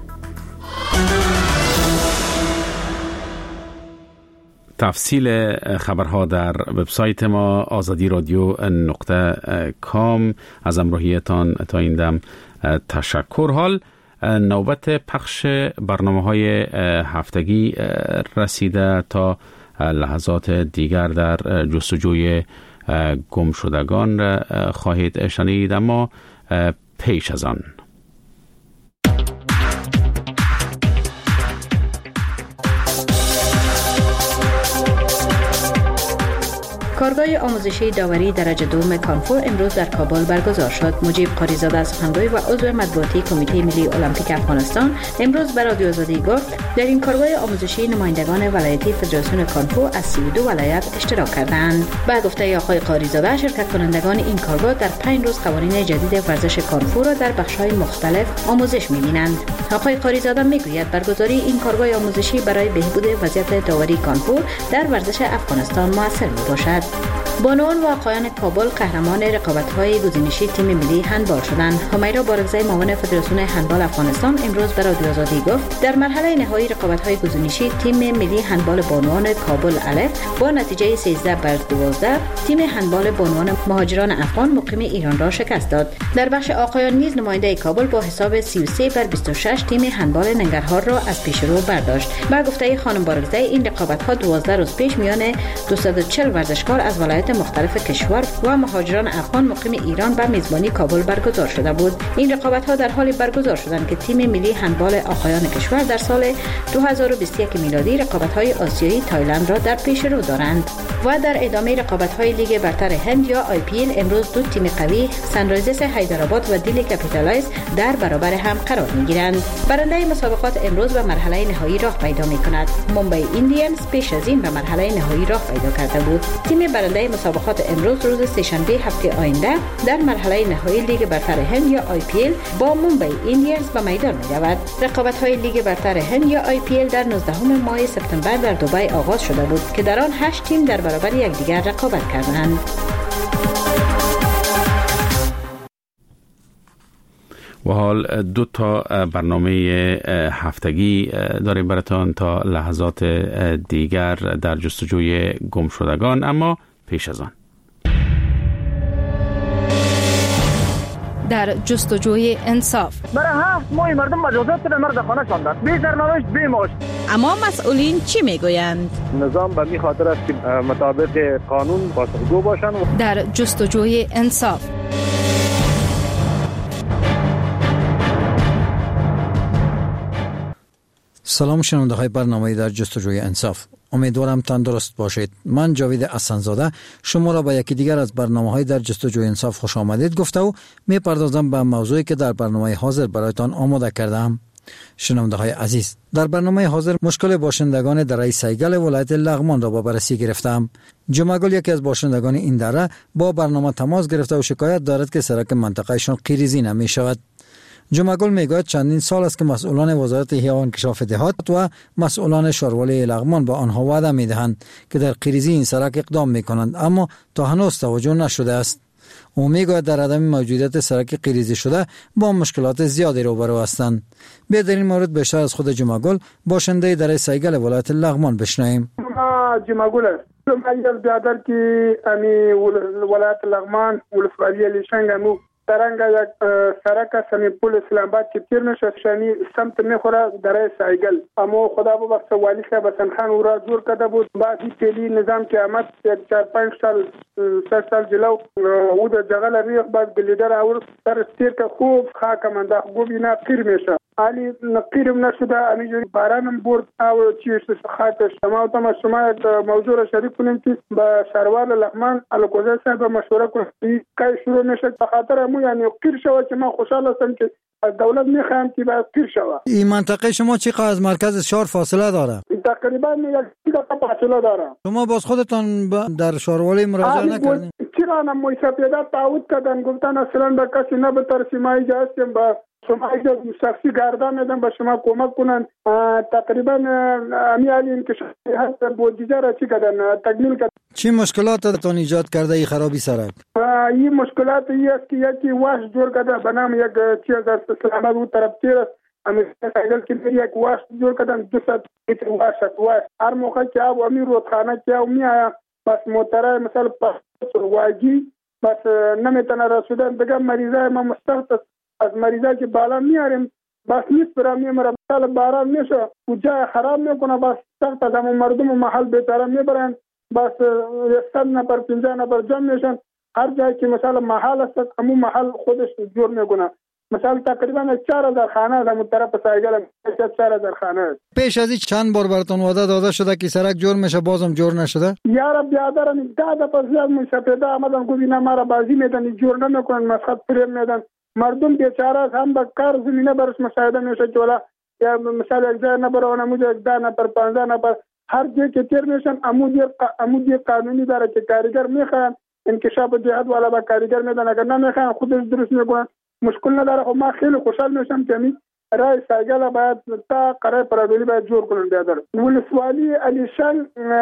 تفصیل خبرها در وبسایت ما آزادی رادیو نقطه کام. از همراهیتان تا این دم تشکر. حال نوبت پخش برنامه‌های هفتگی رسیده. تا لحظات دیگر در جستجوی گم شدگان خواهید شنید، اما پیش از آن کارگاه آموزشی داوری درجه دوم کانفور امروز در کابل برگزار شد. مجیب قاریزاده سخنگوی و عضو مطبوعاتی کمیته ملی المپیک افغانستان امروز به رادیو آزادی گفت در این کارگاه آموزشی نمایندگان ولایتی فدراسیون کانفور از سی و دو ولایت اشتراک کردند. با گفته آقای قاریزاده شرکت کنندگان این کارگاه در پنج روز قوانین جدید ورزش کانفور را در بخش‌های مختلف آموزش می‌بینند. آقای قاریزاده میگوید برگزاری این کارگاه آموزشی برای بهبود وضعیت داوری کانفور در ورزش افغانستان موثر میباشد. بانوان و آقایان کابل قهرمان رقابت‌های گزینشی تیم ملی هندبال شدند. همیرا بارگزای معاون فدراسیون هندبال افغانستان امروز به رادیو آزادی گفت در مرحله نهایی رقابت‌های گزینشی تیم ملی هندبال بانوان کابل الف با نتیجه سیزده بر دوازده تیم هندبال بانوان مهاجران افغان مقیم ایران را شکست داد. در بخش آقایان نیز نماینده کابل با حساب سی و سه بر بیست و شش تیم هندبال ننگرهار را از پیشرو برداشت. با گفته خانم بارگزای این رقابت‌ها دوازده روز پیش میان دویست و چهل ورزشکار از ولایت مختلف کشور و مهاجران افغان مقیم ایران به میزبانی کابل برگزار شده بود. این رقابت‌ها در حال برگزار شدند که تیم ملی هندبال آقایان کشور در سال دو هزار و بیست و یک میلادی رقابت‌های آسیایی تایلند را در پیش رو دارند. و در ادامه رقابت‌های لیگ برتر هند یا آی پی ال امروز دو تیم قوی سنرایزرز حیدرآباد و دیلی کپیتالایز در برابر هم قرار می‌گیرند. برنده مسابقات امروز به مرحله نهایی راه پیدا می‌کند. ممبئی ایندیانز پیش از این به مرحله نهایی راه پیدا کرده بود. تیم برنده مسابقات امروز روز سه‌شنبه هفته آینده در مرحله نهایی لیگ برتر هند یا آی پی ال با ممبئی ایندیانز به میدان می‌رود. رقابت‌های لیگ برتر هند یا آی پی ال در نوزدهم ماه سپتامبر در دبی آغاز شده بود که در آن هشت تیم در برابر یکدیگر رقابت کردند. و حال دو تا برنامه هفتگی داریم براتون تا لحظات دیگر در جستجوی گم شدگان، اما پیش از آن در جستجوی انصاف. برای هفت ماه مردم مجازات به مرد خانه شاندند، بی سرنوشت بی معاش. اما مسئولین چی میگویند؟ نظام به می خاطر است که مطابق قانون پاسخگو باشند. در جستجوی انصاف. سلام شنونده های برنامه در جستجوی انصاف. امیدوارم تندرست باشید. من جاوید حسن‌زاده شما را به یکی دیگر از برنامه های در جستجوی انصاف خوش آمدید گفته و می پردازم به موضوعی که در برنامه حاضر برایتان آماده کردم. شنونده های عزیز، در برنامه حاضر مشکل باشندگان دره سیگل ولایت لغمان را با بررسی گرفتم. جمعگل یکی از باشندگان این دره با برنامه تماس گرفته و شکایت دارد که سرک منطقهشان قیریزی نمی شود. جمعگل میگوید چندین سال است که مسئولان وزارت احیا و انکشاف دهات و مسئولان شاروالی لغمان با آنها وعده میدهند که در قیریزی این سرک اقدام میکنند، اما تا هنوز توجه نشده است. او میگوید در عدم موجودیت سرک قیریزی شده با مشکلات زیادی روبرو هستند. به در این مورد بیشتر از خود جمعگل باشنده دره سیگل ولایت لغمان بشنویم. جمعگل است. من بیادر که امی ولایت لغمان ولسوالی علیشنگ امو ترنگ یک سرک سمی پول اسلام آباد که تیر میشه شانی سمت میخوره دره سایگل، اما خدا ببخشه والی صاحب حسن خان او را جور کرده بود. بعضی تیلی نظام که آمد یک چهار پنج سال سه سال جلو او در جغل ریخ بعد بلیدر اور سر تیر که خوب خاک منده خوب اینا قیر میشه علی نقیرم نشده همینجوری بارانم برد او چیش خاطر شما و تما شما یک موضوع را شریک کنیم که با شروال لغمان الکوزه صاحب مشوره کنیم که شروع میشه بخاطر امو یعنی قیر شوه که من خوشحال هستم که از دولت میخوایم که باید قیر شوه. این منطقه شما چقدر از مرکز شهر فاصله داره؟ تقریبا یک دقیقه فاصله داره. شما باز خودتان در شاروالی مراجعه نکردین؟ چرا نم موسیقیدا تعهد کردن گفتن اصلا به کسی نبترسیم ما اینجا هستیم با شما اینجا شخصی گردن میدن به شما کمک کنن. تقریبا امیالی انکشاف هست بودجه را چی کردن تکمیل کردن. چی مشکلاتتون ایجاد کرده این خرابی سرک؟ این مشکلات ای است که یکی واش جور کرده به نام یک چیز از اسلام آباد اون طرف تیر است امریکا سایگل که یک واش جور کردن دو ست متر واش است. واش هر موقع که آب امیر رودخانه که او میآید بس موتره مثلا واجی بس نمیتونه رسیدن دیگه مریضای ما مستحق از مریضا که بالا میاریم بس نیست برام میمره مثلا باران میشه و جای خراب میکنه بس سخت از همون مردم محل بیچاره میبرن بس صد نفر پنجاه نفر جمع میشن هر جایی که مثلا محل است همون محل خودش جور میکنه. مثلا تقریبا چهار هزار خانه از همون طرف سایگل چهار هزار خانه است. پیش از این چند بار براتون وعده داده شده که سرک جور میشه بازم جور نشده؟ یارا بیادرم ده دفعه زیاد مشاپیدا آمدن گفت اینا ما را بازی میدن جور نمیکنن مسخط فریم میدن. مردم بیچاره هم با کار زمینه برش مشاهده میشه که ولا یا مثلا یک جای نبره اون اموجه یک ده نفر پانزده نفر هر جای که تیر میشن امودی امودی قانونی داره که کارگر میخوان انکشاف جهاد والا با کارگر میدن اگر نمیخوان خودش درست میکنن مشکل نداره. خب ما خیلی خوشحال میشم که می رای سایگل باید تا قرار پرادولی باید جور کنن بیادر. ولسوالی علیشنگ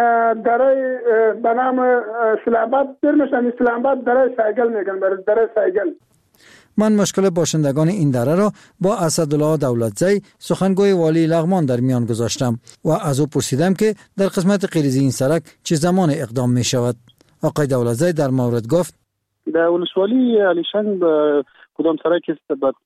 دره به نام اسلام آباد تیر میشن اسلام آباد دره سایگل میگن دره سایگل. من مشکل باشندگان این دره را با اسدالله دولتزی سخنگوی والی لغمان در میان گذاشتم و از او پرسیدم که در قسمت قیریزی این سرک چه زمان اقدام می شود. آقای دولتزی در مورد گفت در ولسوالی علیشنگ کدام سرک است به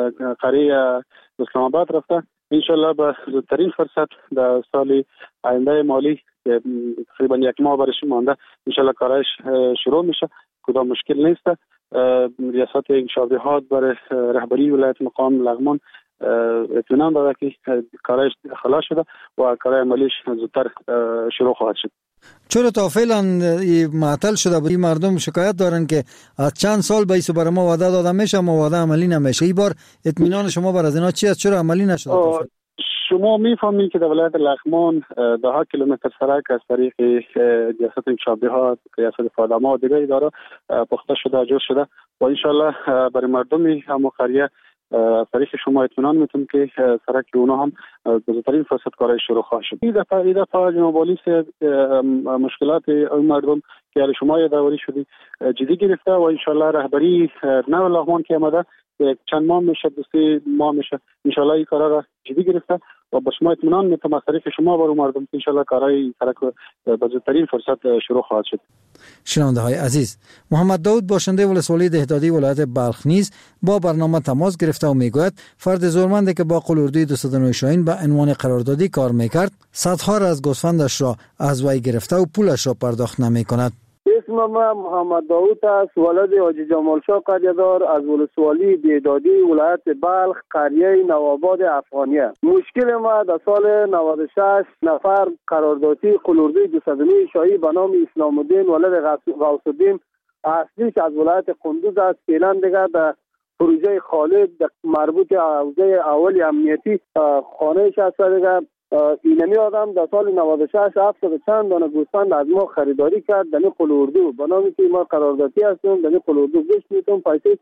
قریه اسلام آباد رفته ان شاء الله به زودترین فرصت در سال آینده مالی تقریبا یک ماه برش مانده ان شاء الله کارش شروع میشه. کدام مشکل نیست. ریاست انکشاف دهات برای رهبری ولایت مقام لغمان اطمینان داده که کارش خلاص شده و کار عملیش زودتر شروع خواهد شد. چرا تا فعلا معطل شده بود؟ مردم شکایت دارن که از چند سال به ایسو برای ما وعده داده میشه اما وعده عملی نمیشه. این بار اطمینان شما بر از اینا چی است؟ چرا عملی نشده؟ شما میفهمید که در ولایت لغمان ده ها کیلومتر سرک از طریق ریاست انکشاف دهات، ریاست خدمات و دیگر اداره پخته شده جور شده و ان شاء الله برای مردم هم قریه از طریق شما اطمینان میتونم که سرک اونا هم به زودترین فرصت کارش شروع خواهد شد. این دفعه این دفعه جناب والی مشکلات مردم که شما یادآوری شدی جدی گرفته و ان شاء الله رهبری نو لغمان که آمده چند ماه میشه دو سه ماه میشه ان شاء الله این کارا را جدی گرفته و با شما اطمینان میتونم از طریق شما برای مردم ان شاء الله کارهای سرک به زودترین فرصت شروع خواهد شد. شنونده های عزیز، محمد داود باشنده ولسوالی دهدادی ولایت بلخ نیز با برنامه تماس گرفته و میگوید فرد زورمندی که با قلوردوی دویست و نه شاهین به عنوان قراردادی کار میکرد صدها را از گوسفندش را از وی گرفته و پولش را پرداخت نمیکند. اسم ما محمد داود است، ولد حاجی جمال شاه قریه‌دار از ولسوالی دهدادی ولایت بلخ قریه نوآباد افغانیه. مشکل ما در سال نود و شش نفر قراردادی قلوردوی دویست و نه شاهی به نام اسلام الدین ولد غوث الدین اصلی که از ولایت قندوز است فعلا دیگه در پروژه خالد مربوط حوزه اول امنیتی خانه‌اش است دیگه. اینمی آدم در سال نود و شش هفتاد و چند دانه گوسفند از ما خریداری کرد در این قلوردو به نامی که ما قراردادی هستیم در این قلوردو گشت میتون پیسه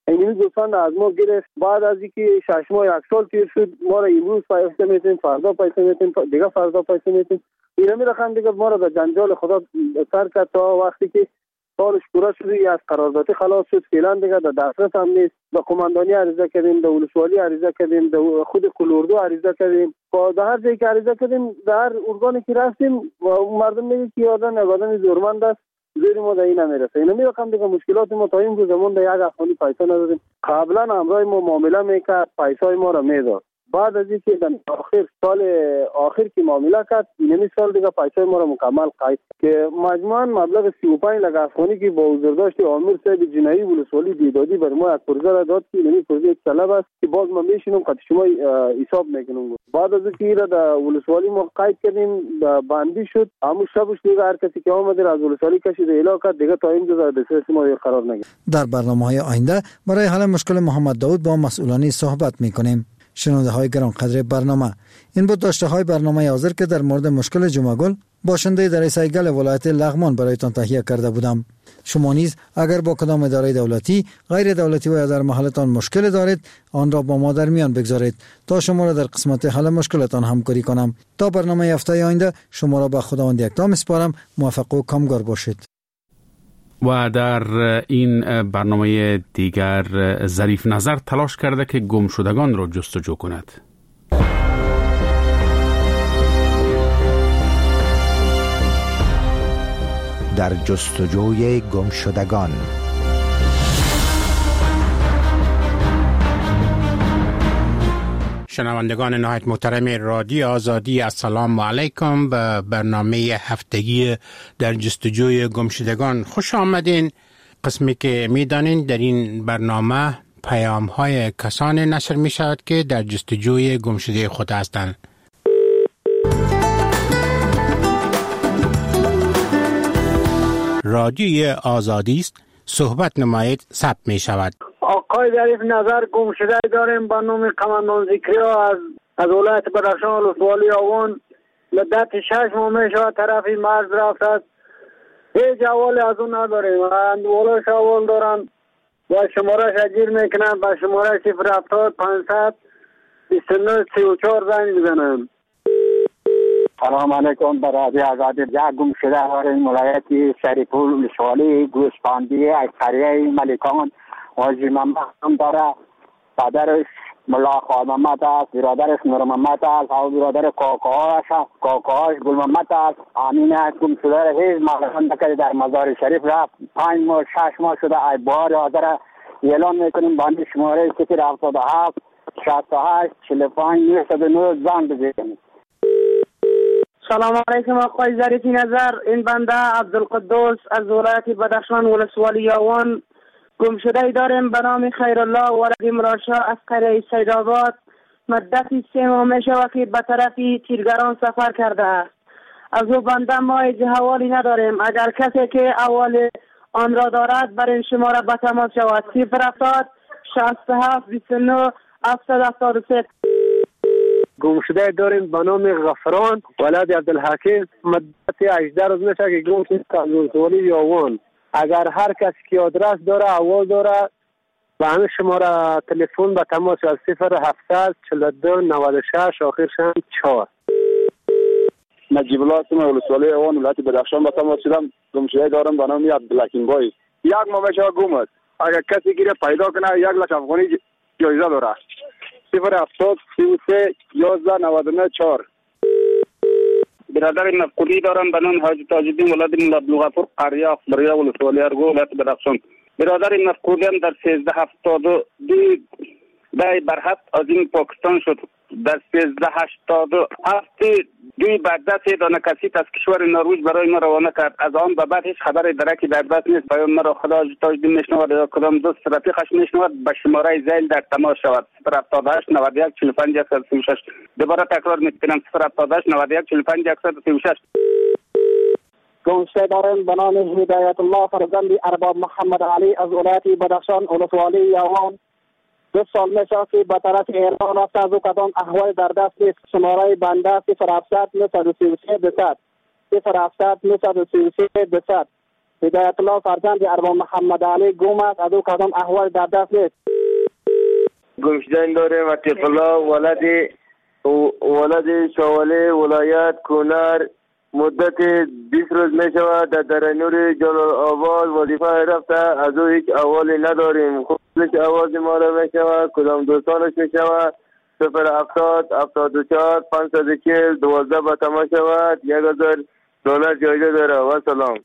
این گوسفند از ما گرفت. بعد از اینکه شش ماه یک سال تیر شد ما را امروز پیسه میتیم، فردا پیسه میتیم، دیگه فردا پیسه میتیم. اینا می رقم دیگه ما را به جنجال خدا سر کرد تا وقتی که سالش پورا شد از قراردادی خلاص شد. فعلا دیگه در دسترس هم نیست. به قماندانی عریضه کردیم، به ولسوالی عریضه کردیم، به خود کلوردو عریضه کردیم. در هر جایی که عریضه کردیم، در هر ارگانی که رفتیم مردم میگه که آدم آدم زورمند است، زیر ما در این نمیرسه. اینا میگم دیگه مشکلات ما تا این روز زمان در یک افغانی پیسه ندادیم. قبلا همراه ما معامله میکرد، پیسای ما را میداد. بعد از اینکه در آخر سال آخر که معامله کرد، این سال دیگه پیسای ما را مکمل قید که مجموعاً مبلغ سی و پنج لک افغانی که با حضورداشت آمیر صاحب جنایی ولسوالی دیدادی بر ما یک پروژه را داد که این پروژه یک طلب است که باز ما میشینم قد شما حساب میکنم. بعد از اینکه را در ولسوالی ما قید کردیم بندی شد، همون شبش دیگه هر کسی که آمد از ولسوالی کشید اعلام کرد، دیگه تا این روز در دسترس ما قرار نگرفت. در برنامه‌های آینده برای حل مشکل محمد داوود با مسئولانی صحبت میکنیم. شنونده های گران قدر برنامه، این بود داشته های برنامه حاضر که در مورد مشکل جمعگل باشنده در سیگل ولایت لغمان برایتان تهیه کرده بودم. شما نیز اگر با کدام اداره دولتی، غیر دولتی و یا در محلتان مشکل دارید، آن را با ما در میان بگذارید تا شما را در قسمت حل مشکلتان همکاری کنم. تا برنامه هفته آینده شما را به خداوند یکتا میسپارم. موفق و کامگار باشید. و در این برنامه دیگر ظریف نظر تلاش کرده که گم شدگان را جستجو کند. در جستجوی گم شدگان. شنوندگان نهایت محترم رادیو آزادی، السلام علیکم. به برنامه هفتگی در جستجوی گمشدگان خوش آمدین. قسمی که میدانین در این برنامه پیام های کسان نشر می شود که در جستجوی گمشده خود هستند. رادیو آزادی است، صحبت نمایید، ثبت می شود. آقای ظریف نظر گم شده داریم به نام قماندان ذکری از از ولایت بدخشان ولسوالی آوان. مدت شش ماه می شود طرفی مرز رفت است. هیچ احوالی از اون نداریم. اندوالش احوال دارن و شماره شگیر میکنن به شماره صفر هفتاد پانصد بیست و نه سی و چهار زنگ بزنن. سلام علیکم. برادر آزادی. یک گم شده داریم ولایت شریفپور ولسوالی گوسپاندی از قریه ملکان. حاجی محمد هم داره، پدرش ملا خواه محمد است، برادرش نور محمد است، او برادر کاکاهاش کاکاهاش گل محمد است. امین است گم شده هیچ معلوم نکرده در مزار شریف رفت. پنج ماه شش ماه شده. ای بار حاضر اعلان میکنیم بندی شماره صفر هفتاد و هفت شصت و هشت چهل و پنج نود و نه زنگ بزنید. سلام علیکم آقای ظریفی نظر. این بنده عبدالقدوس از ولایت بدخشان ولسوالی آوان گم شده داریم به نام خیرالله ولد مراشا از قریه سیدآباد. مدتی سه ماه می شود که به طرف تیرگران سفر کرده است. از او بنده ما هیچ حوالی نداریم. اگر کسی که احوال آن را دارد بر این شماره به تماس شود. صفر هفتاد شصت و هفت بیست و نه هفتصد و هفتاد و سه. گم شده داریم به نام غفران ولد عبدالحکیم. مدتی هجده روز می شود که گم شده از ولسوالی آوان. اگر هر کسی که آدرس داره احوال داره به همه شماره تلفن به تماس از صفر هفتصد چهل و دو نود و شش آخرش هم چهار. نجیب الله هستم ولسوالی آوان ولایت بدخشان به تماس شدم. گم شده دارم به نام عبدالحکیم بای. یک ماه میشه گم است. اگر کسی گیره پیدا کنه یک لک افغانی جایزه داره. صفر هفتاد سی و سه یازده نود و نه چهار. برادر مفقودی دارم به نام حاجی تاج‌الدین ولد مولا عبدالغفور قریه اخباریه ولسوالی ارگو ولایت بدخشان. برادر مفقودی هم در سیزده هفتاد و دو دای برحت از این پاکستان شد. در سیزده هشتاد و هفت دوی بغداد سه دانه کسی از کشور نروژ برای ما روانه کرد. از آن به بعد هیچ خبری درکی در دست نیست. پیام مرا خدا حاجی تاج‌الدین میشنود یا کدام دوست رفیقش میشنود به شماره زیل در تماس شود. صفر هفتاد و هشت نود و یک چهل و پنج صد و سی و شش. دوباره تکرار میکنم صفر هفتاد و هشت نود و یک چهل و پنج صد و سی و شش. گم شده داریم به نام هدایت الله فرزند ارباب محمد علی از ولایت بدخشان ولسوالی یوان. دو سال میشه که به طرف ایران است. از او کدام احوال در دست نیست. شماره بنده صفر هفتصد نود و سی و سه دویست صفر هفتصد نود و سی و سه دویست. هدایت الله فرزند ارباب محمد علی گم است. از او کدام احوال در دست نیست. گم شدن داریم. عتیق الله ولد ولد شواله ولایت کنر مدت بیست روز می شود در درنور جلال آباد وظیفه رفته. از او هیچ احوالی نداریم. خودش آواز ما را می شود، کدام دوستانش می شود. صفر هفتاد هفتاد و چهار پانصد و چهل دوازده به تمام شود. یک هزار دلار جایزه داره. و سلام.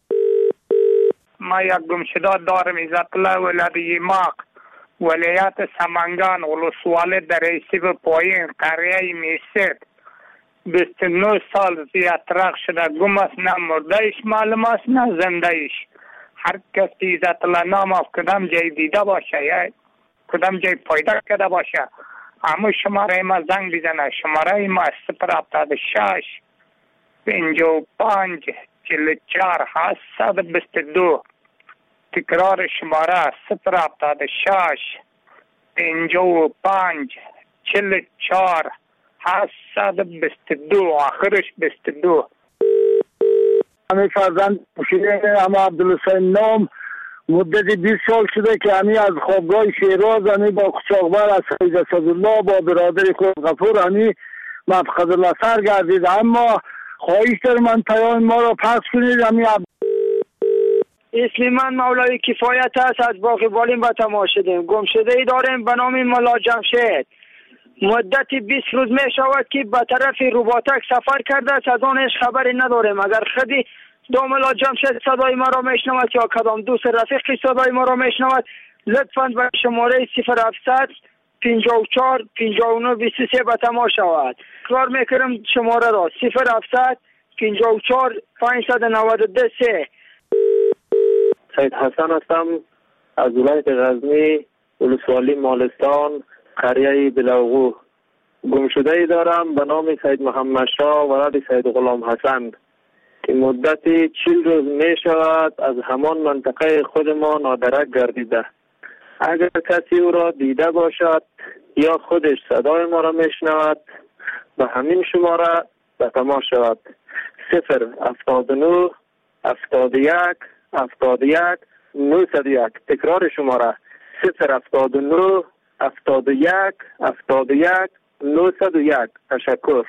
ما یک گمشده دارم. عزت الله ولد یماق ولایت سمنگان ولسوالی در ایسیب پایین قریه میسید. بیست و نه سال زیادترک شده گم است. نه مرده ایش معلوم است نه زنده ایش. هر کسی عزت الله نام از کدام جای دیده باشه یا کدام جای پیدا کرده باشه همه شماره ما زنگ بزنه. شماره ما صفر هفتاد و شش پنجاه و پنج چهل و چهار هشتصد و بیست و دو. تکرار شماره صفر هفتاد و شش پنجاه و پنج چهل و چهار هشتصد و بیست و دو. آخرش بیست و دو. همی فرزند شیرین اما عبدالحسین نام مدت بیست سال شده که همی از خوابگاه شیراز همی با قچاقبر از سید اسدالله با برادر خود غفور همی مفقد الله سر گردید. اما خواهش دارم من پیام ما را پس کنید. همی عبد... اسلیمان مولای کفایت است. از باقی بالین به تماشدیم. گم شده ای داریم به نام ملا جمشید. مدت بیست روز می شود که به طرف روباتک سفر کرده است. از آنش خبری نداریم. اگر خودی دو ملا جمشید صدای ما را میشنود یا کدام دوست رفیقی صدای ما را میشنود لطفاً به شماره صفر هفتصد پنجاه و چهار پنجاه و نه بیست و سه به تماس شود. تکرار میکنم شماره را صفر هفتصد پنجاه و چهار پانصد و نود و دو سه. سید حسن هستم از ولایت غزنی ولسوالی مالستان قریه بلاغو. گم شده ای دارم به نام سید محمد شاه ولد سید غلام حسن که مدت چهل روز می شود از همان منطقه خود ما نادرک گردیده. اگر کسی او را دیده باشد یا خودش صدای ما را می شنود به همین شماره به تماس شود. صفر هفتاد و نه هفتاد و یک هفتاد و یک نهصد و یک. تکرار شماره صفر هفتاد و نه هفتاد و یک هفتاد و یک نهصد و یک. تشکر.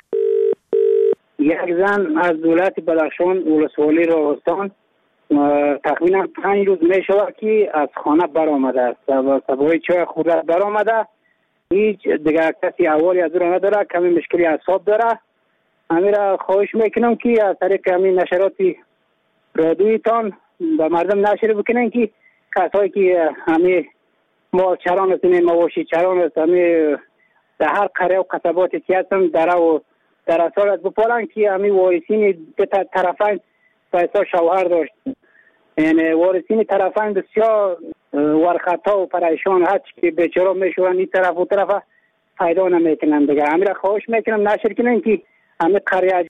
یک زن از ولایت بدخشان ولسوالی راغستان تقریبا پنج روز می شود که از خانه برآمده است و سبای چای خورده برآمده. هیچ دیگر کسی احوالی از او را نداره. کمی مشکلی اعصاب داره. همین را خواهش میکنم که از طریق همین نشرات رادیویتان به مردم نشر بکنن که کسایی که همین مال چران هستن مواشی چران هستن همین در هر قریه و قصباتی که هستن در و در اصالت بپالن که همین وارثین طرفین پیسا شوهر داشت. یعنی وارثین طرفین بسیار ورخطا و پریشان هست که بیچاره میشون این طرف و طرف پیدا نمیکنن دیگه. همین را خواهش میکنم نشر کنن که همین قریه.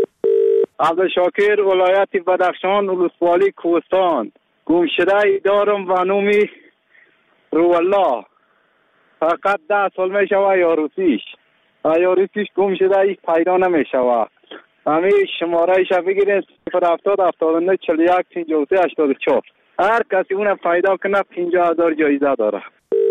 عبدالشاکر ولایت بدخشان ولسوالی کوهستان. گم شده ای دارم و نومی رو الله. فقط ده سال می شود یاروسیش یاروسیش گم شده ای پیدا نمی شود. همه شماره ایش بگیرین صفر هفتاد هفتاد و نه چهل و یک پنجاه و سه هشتاد و چهار. هر کسی اون پیدا کنه پنجاه هزار جایزه داره.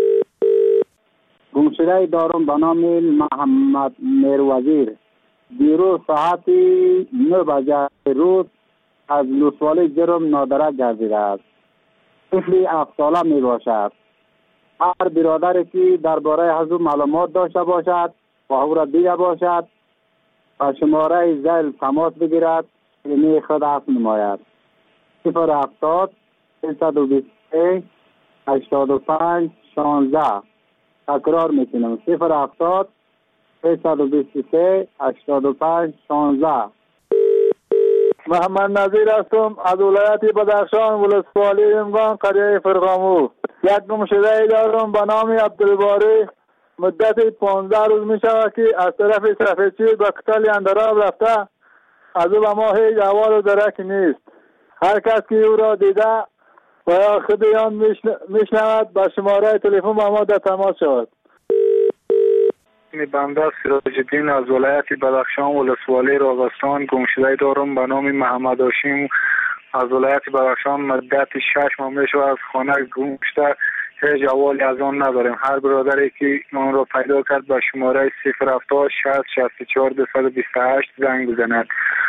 گم شده ای دارم به نام محمد میروزیر. دیروز ساعت نه بجه روز از لسوالی جرم نادرک گردیده است. طفلی هفت ساله می باشد. هر برادری که درباره از او معلومات داشته باشد و او را دیده باشد و شماره زیل تماس بگیرد اینی خود عفو نماید. صفر هفتاد سیصد و بیست و سه هشتاد و پنج شانزده. تکرار میکنم صفر هفتاد سیصد و بیست و سه هشتاد و پنج شانزده. محمد نظیر هستم از ولایت بدخشان ولسوالی امگان قریه فرغامو. یک گم شده ای دارم به نام عبدالباری. مدت پانزده روز می شود که از طرف سفیدچی به قتل اندراب رفته. از او به ما هیچ احوال و درکی نیست. هر کس که او را دیده و یا خود آن میشنود به شماره تلفن با ما در تماس شود. بنده سراج الدین از ولایت بدخشان ولسوالی راغستان. گم شده دارم به نام محمد هاشم از ولایت بدخشان مدت شش ماه میشه از خانه گم شده، هیچ احوالی از آن نداریم. هر برادری که ما را پیدا کرد به شماره صفر هفتاد شصت شصت و چهار دویست و بیست و هشت زنگ بزند.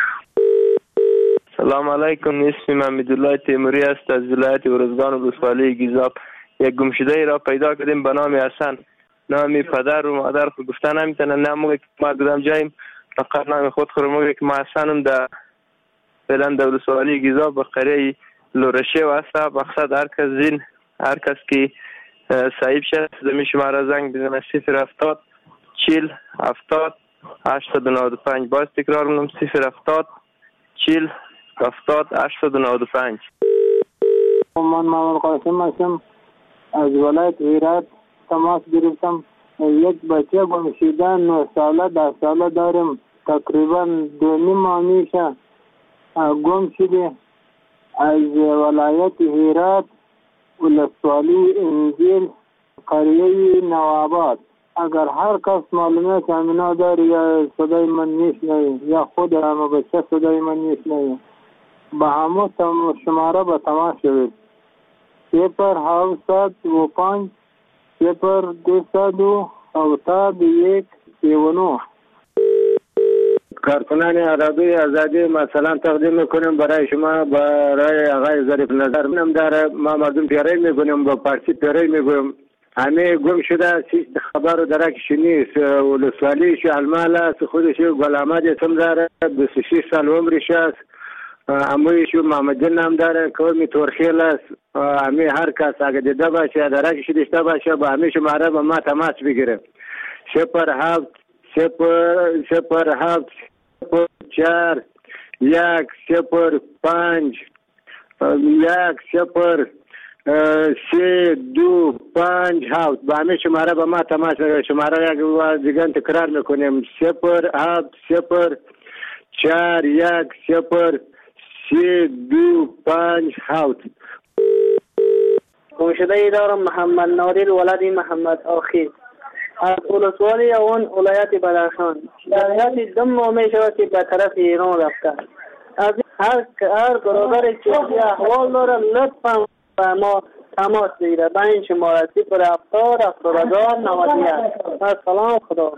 سلام علیکم، اسمم حمیدالله تیموری است از ولایت ارزگان ولسوالی گیزاب. یک گمشده را پیدا کردیم به نام حسن. نام پدر و مادر خود گفتن نمیتونه، نه موقع که ما کدام جاییم فقط نام خود خود موقع که ما حسنم در فعلا در ولسوالی گیزاب به قریه لورشه و هسته. مقصد هر کس زین هر کس که صاحب شد زمین شماره زنگ بزنه صفر هفتاد چهل هفتاد هشتاد و نود و پنج. باز تکرار میکنم صفر هفتاد چهل هفتاد هشتاد و نود و پنج. من محمد قاسم هستم از ولایت هرات تماس گرفتم. یک بچه گم شده نه ساله ده ساله دارم، تقریبا دو نیم ماه میشه گم شده. از ولایت هرات ولسوالی انجیل قریه نواباد. اگر هر کس معلومات همینا داره یا صدای من میشنوه یا خود همه بچه صدای من میشنوه به همه شماره به تماس شوید. صفر هفتصد و پنج صفر دویست و هفتاد و یک سی و نه. کارکنان رادیوی آزادی مثلا تقدیم میکنیم برای شما، برای آقای ظریف نظر منم داره. ما مردم پیاری میکنیم، با پارسی پیاری میکنیم. همه گم شده چیز خبر و درکش نیست. ولسوالیش المال است، خودش غلامت اسم داره، بیست و شش سال عمرش است. امویش محمد جن هم داره، قومی تورخیل است. همه هر کس اگه دیده باشه درکش داشته باشه با همه شماره با ما تماس بگیره. صفر هفت صفر صفر هفت صفر چهار یک صفر پنج یک صفر سه دو پنج هفت. با همه شماره با ما تماس بگیره. شماره یک بار دیگه تکرار میکنیم صفر هفت صفر چهار یک صفر سه دو پنج هفت. گمشده دارم محمد نادر ولد محمد آخی از ولسوالی اون ولایت بدخشان. در حیات دم ماه می شود که به طرف ایران رفته. از هر هر برادر که احوال داره لطفا با ما تماس بگیره به این شماره صفر هفتاد هفتاد نود و یک. السلام خدا.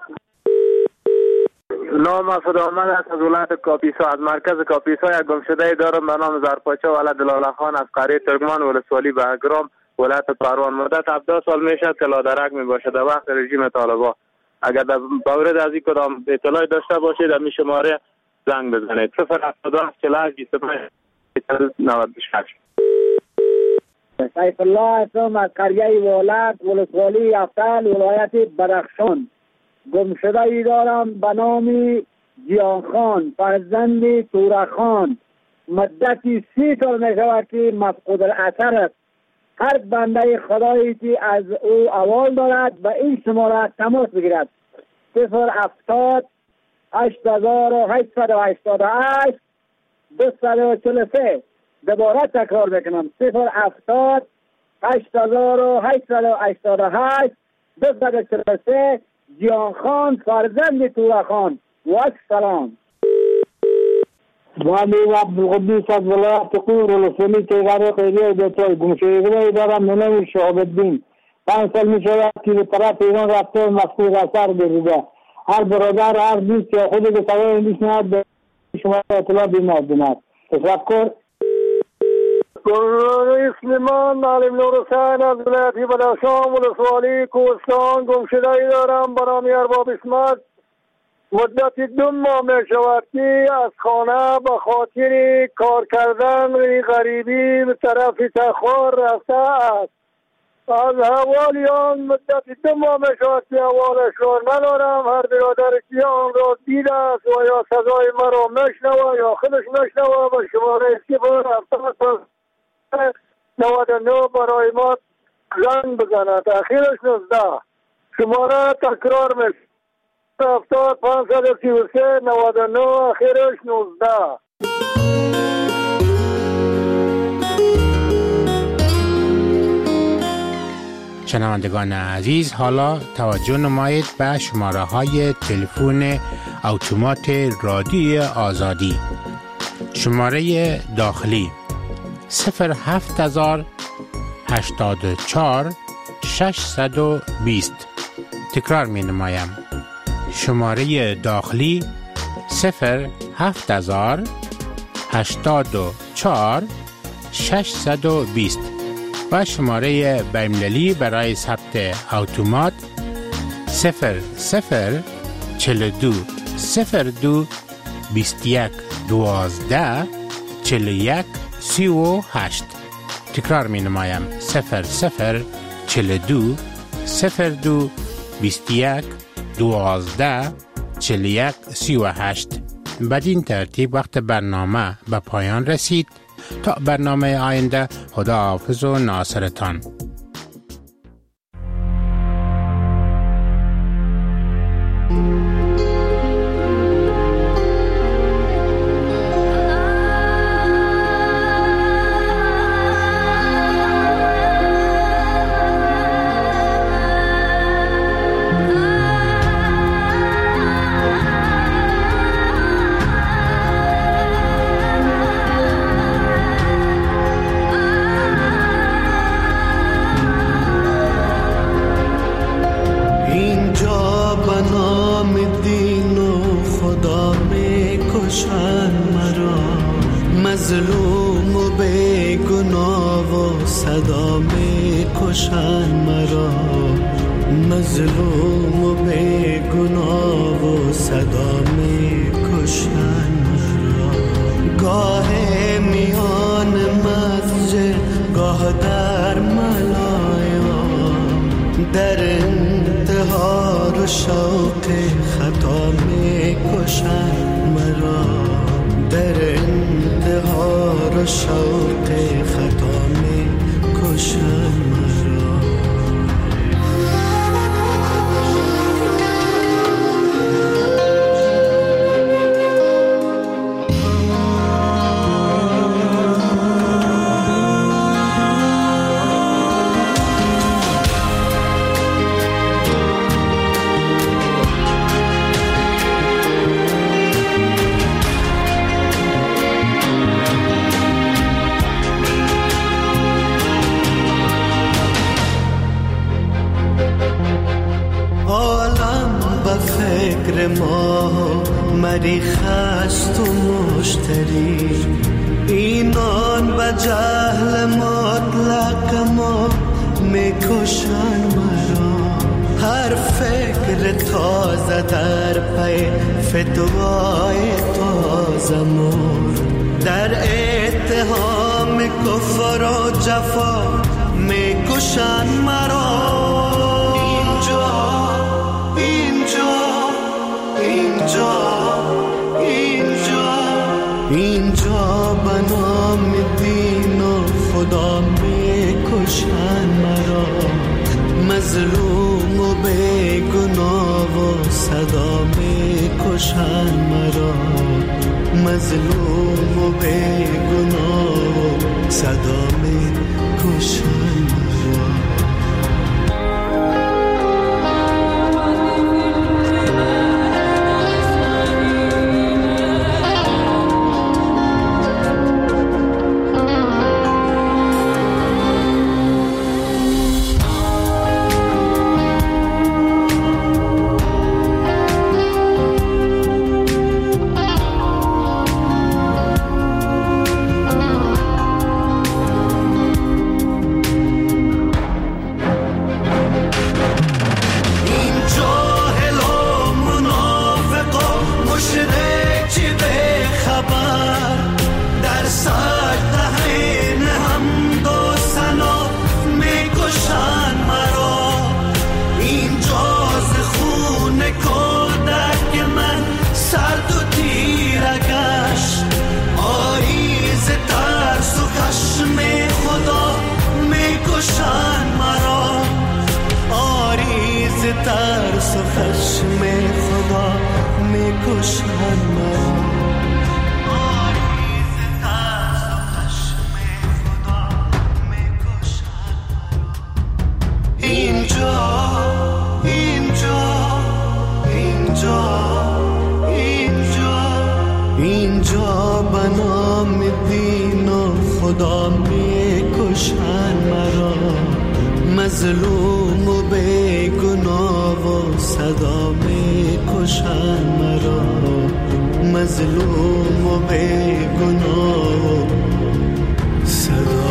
نام مسعود احمد است از ولایت کاپیسا. از مرکز کاپیسا یک گمشده دارم به نام زرپاچا ولد لاله خان از قریه ترکمان ولسوالی بهگرام ولایت پروان. مدت هفده سال میشه که لادرک میباشه در وقت رژیم طالبان. اگر در مورد از این کدام اطلاعی داشته باشید در می شماره زنگ بزنید صفر هفتاد و هفت چهل و هشت بیست و پنج نود و شش. سیف الله هستم از قریه ولد ولسوالی افتال ولایت بدخشان. گمشده ای دارم به نام جیان خان فرزند تورا خان. مدتی سی سال می شود که مفقود الاثر است. هر بنده خدایی که از او احوال دارد به این شماره تماس بگیرد صفر هفتاد هشت هزار و هشتصد و هشتاد و هشت دویست و چهل و سه. دوباره تکرار بکنم صفر هفتاد هشت هزار و هشتصد و هشتاد و هشت دویست و چهل و سه. جیان خان فرزند تورا خان. و السلام. وامی عبدالقدوس از ولایت قور ولسوالی تیغار قیریه بیتوی. گمشدگی دارم به نام شهاب الدین. پنج سال می شود که به طرف ایران رفته مفقود اثر گردیده. هر برادر هر دوست که خودی به سوای میشنود به شما اطلاع بیماردند. تشکر. اسم من معلم نورحسین از ولایت بدخشان ولسوالی کوهستان. گمشده ای دارم به نام ارباب اسمت. مدت دو ماه می شود که از خانه به خاطر کار کردن غریبی به طرف تخار رفته است. از حوالی آن مدت دو ماه می شود که حوالش را ندارم. هر برادر که آن را دیده است و یا صدای مرا میشنوه یا خودش میشنوه به شماره صفر هفتاد نود و نه برای ما زنگ بزند. اخیرش نوزده. شماره تکرار می هفتاد پانصد و سی و سه نود و نه اخیرش نوزده. شنوندگان عزیز، حالا توجه نمایید به شماره های تلفن اتومات رادیوی آزادی. شماره داخلی صفر هفت هزار هشتاد و چهار ششصد و بیست. تکرار می نمایم. شماره داخلی صفر هفت هزار هشتاد و چهار ششصد و بیست و شماره بین‌المللی برای ثبت اتومات صفر صفر چهل و دو صفر دو بیست و یک دوازده چهل و یک سی و هشت. تکرار می نمایم. صفر صفر چهل و دو صفر دو بیست و یک دوازده چهل و یک سی و هشت. بدین ترتیب وقت برنامه به پایان رسید. تا برنامه آینده، خدا حافظ و ناصرتان. مظلوم و بے گناه و صدا می کشن مرا، مظلوم و بے گناه و صدا می کشن مرا. گاه میان مسجد گاه در ملایا، در انتحار و شوق خطا می کشن مرا، در انتحار و شوق خطا می کشن مرا. فکر ما مریخ است و مشتری، اینان و جهل مطلق ما میکشن مرا. هر فکر تازه در پی فتوای تازه مرد، در اتهام کفر و جفا میکشن مرا. اینجا اینجا اینجا بنام دین و خدا میکشن مرا، مظلوم و بے گناه و صدا میکشن مرا، مظلوم و بے گناه و صدا میکشن مرا. ترس و خشم خدا میکشن مرا، آریز ترس و خشم خدا میکشن مرا. اینجا اینجا اینجا اینجا اینجا بنام دین و مدام میکشن مرا، مظلوم و بیگناه و صدا میکشن مرا، مظلوم و بیگناه و صدا